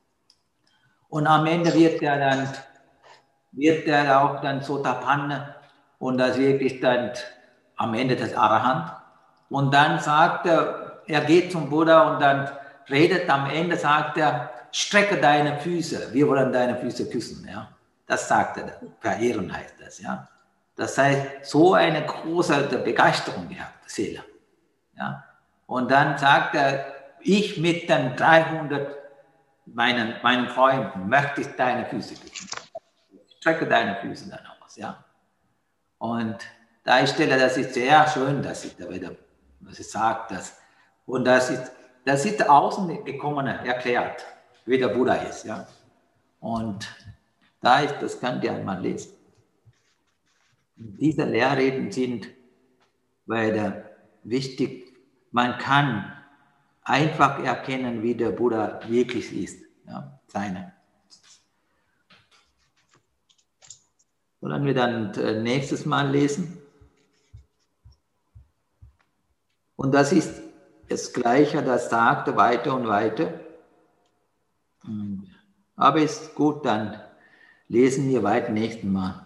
Und am Ende wird er dann, wird er auch dann Sotapanna und das wirklich dann am Ende des Arahant. Und dann sagt er, er geht zum Buddha und dann redet am Ende, sagt er, strecke deine Füße, wir wollen deine Füße küssen. Ja? Das sagt er, verehren heißt das. Ja? Das heißt, so eine große Begeisterung gehabt, die Seele. Ja? Und dann sagt er, ich mit den dreihundert, meinen, meinen Freunden, möchte ich deine Füße küssen. Strecke deine Füße dann aus. Ja? Und da ich stelle, das ist sehr schön, dass ich da wieder, was ich sage, das, und das ist, das ist der Außengekommene erklärt, wie der Buddha ist. Ja? Und da ist, das könnt ihr einmal lesen. Diese Lehrreden sind weil wichtig, man kann einfach erkennen, wie der Buddha wirklich ist. Ja? Seine. Sollen wir dann nächstes Mal lesen? Und das ist das Gleiche, das sagte weiter und weiter. Aber ist gut, dann lesen wir weiter nächsten Mal.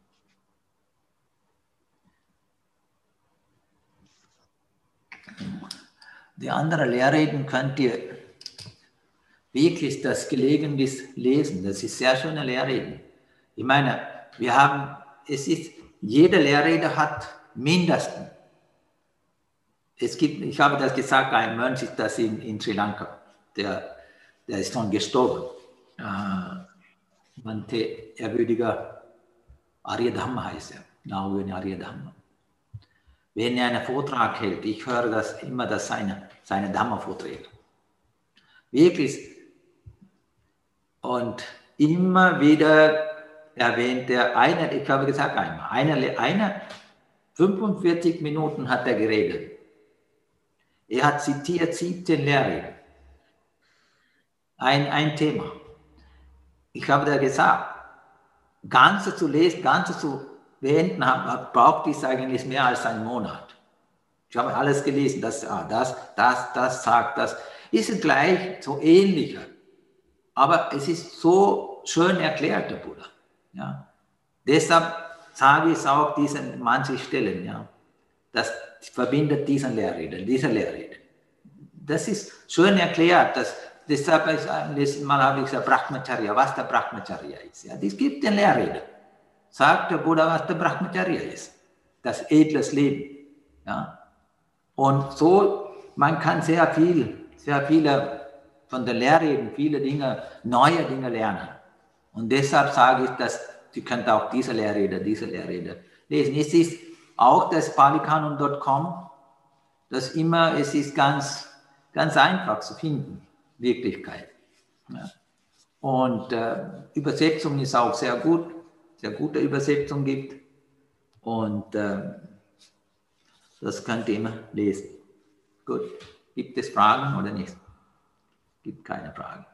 Die anderen Lehrreden könnt ihr wirklich das gelegentlich lesen. Das ist sehr schöne Lehrreden. Ich meine, wir haben, es ist, jede Lehrrede hat mindestens, es gibt, ich habe das gesagt, ein Mönch ist das in, in Sri Lanka, der, der ist schon gestorben. Bhante, ehrwürdiger Arya Dhamma heißt er, Nauyani Arya Dhamma. Wenn er einen Vortrag hält, ich höre das immer, dass seine, seine Dhamma-Vorträge. Wirklich. Und immer wieder erwähnt er, eine, ich habe gesagt einmal, eine, eine fünfundvierzig Minuten hat er geredet. Er hat zitiert siebzehn Lehrreden. Ein, ein Thema. Ich habe da gesagt, Ganze zu lesen, Ganze zu beenden, braucht dies eigentlich mehr als einen Monat. Ich habe alles gelesen, das, ah, das, das, das sagt das. Ist gleich so ähnlicher. Aber es ist so schön erklärt, der Buddha. Ja. Deshalb sage ich es auch diesen manchen Stellen, ja. Das verbindet diesen Lehrrede, diese Lehrrede. Das ist schön erklärt. Das, deshalb ist, letztes Mal habe ich gesagt, Brahmacharya, was der Brahmacharya ist. Ja. Das gibt den Lehrrede. Sagt der Buddha, was der Brahmacharya ist. Das edles Leben. Ja. Und so, man kann sehr viel, sehr viele von den Lehrreden, viele Dinge, neue Dinge lernen. Und deshalb sage ich, dass Sie könnt auch diese Lehrrede, diese Lehrrede lesen. Es ist auch das Palikanon Punkt com, das immer, es ist ganz ganz einfach zu finden, Wirklichkeit. Ja. Und äh, Übersetzung ist auch sehr gut, sehr gute Übersetzung gibt. Und äh, das könnt ihr immer lesen. Gut, gibt es Fragen oder nicht? Gibt keine Fragen.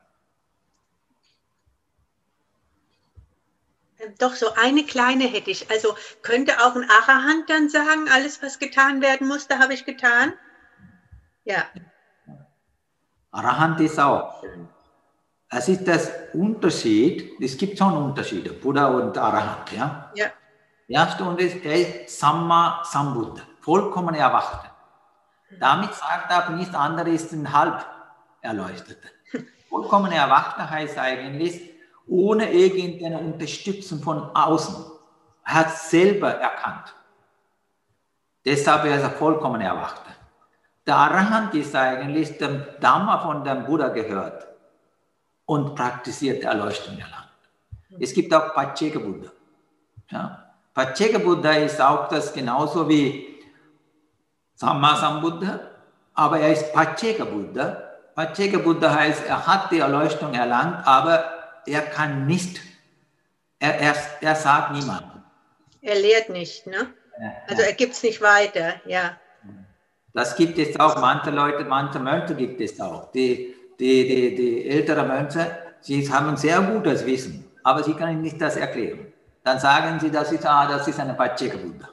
Doch, so eine kleine hätte ich. Also könnte auch ein Arahant dann sagen, alles, was getan werden musste, habe ich getan? Ja. Arahant ist auch. Es ist das Unterschied, es gibt schon Unterschiede, Buddha und Arahant. Ja? Ja. Der erste Unterschied ist Samma Sambuddha, vollkommen Erwachte. Damit sagt er nichts anderes, ein halb Erleuchtete. Vollkommen Erwachte heißt eigentlich, ohne irgendeine Unterstützung von außen. Er hat es selber erkannt. Deshalb ist er vollkommen Erwachte. Der Arahant ist eigentlich dem Dhamma von dem Buddha gehört und praktiziert Erleuchtung erlangt. Es gibt auch Pacceka Buddha. Ja? Pacceka Buddha ist auch das genauso wie Samma Sambuddha, aber er ist Pacceka Buddha. Pacceka Buddha heißt, er hat die Erleuchtung erlangt, aber er kann nicht, er, er, er sagt niemandem. Er lehrt nicht, ne? Also er gibt es nicht weiter, ja. Das gibt es auch, manche Leute, manche Mönche gibt es auch. Die, die, die, die älteren Mönche, sie haben sehr gutes Wissen, aber sie können nicht das erklären. Dann sagen sie, das ist, ah, das ist eine Pacceka Buddha.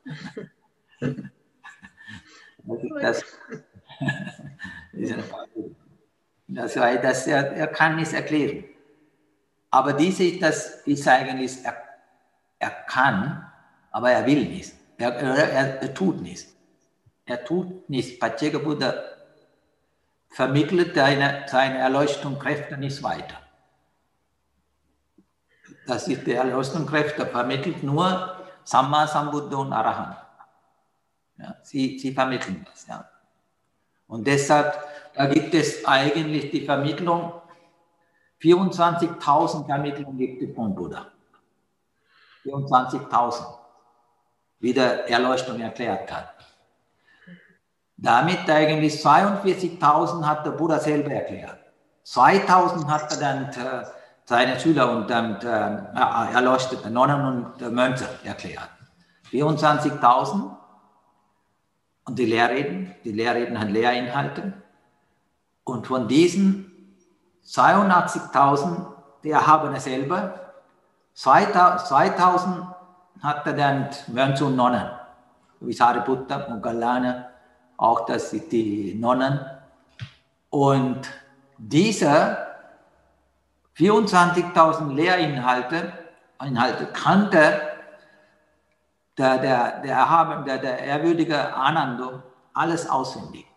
Das ist das. Das ist eine Pacceka. Das, das, er, er kann nicht erklären. Aber diese, das ist eigentlich, er, er kann, aber er will nicht. Er, er, er tut nichts. Er tut nichts. Pacceka Buddha vermittelt seine, seine Erleuchtung Kräfte nicht weiter. Das ist die Erleuchtung Kräfte, vermittelt nur Samma Sambuddha und Arahant. Ja, sie, sie vermitteln das. Ja. Und deshalb, da gibt es eigentlich die Vermittlung, vierundzwanzigtausend Vermittlungen gibt es von Buddha. vierundzwanzigtausend, wie der Erleuchtung erklärt hat. Damit eigentlich zweiundvierzigtausend hat der Buddha selber erklärt. zweitausend hat er dann äh, seine Schüler und dann äh, erleuchtete Nonnen und äh, Mönche erklärt. vierundzwanzigtausend und die Lehrreden, die Lehrreden haben Lehrinhalte. Und von diesen zweiundachtzigtausend, die haben es selber, zweitausend hat er dann Mönche und Nonnen, wie Sariputta und Gallana, auch das sind die Nonnen. Und diese vierundzwanzigtausend Lehrinhalte Inhalte kannte der, der, der, Erhaben, der, der ehrwürdige Ananda alles auswendig.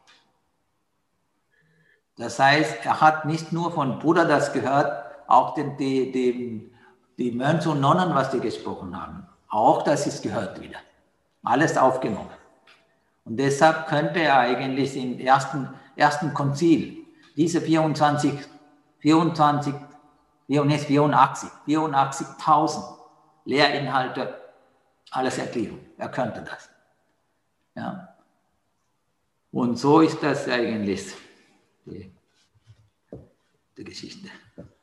Das heißt, er hat nicht nur von Buddha das gehört, auch den, die, die, die Mönche und Nonnen, was die gesprochen haben. Auch das ist gehört wieder. Alles aufgenommen. Und deshalb könnte er eigentlich im ersten, ersten Konzil diese vierundzwanzig, vierundzwanzig, vierundachtzig, vierundachtzigtausend Lehrinhalte alles erklären. Er könnte das. Ja. Und so ist das eigentlich die, die Geschichte.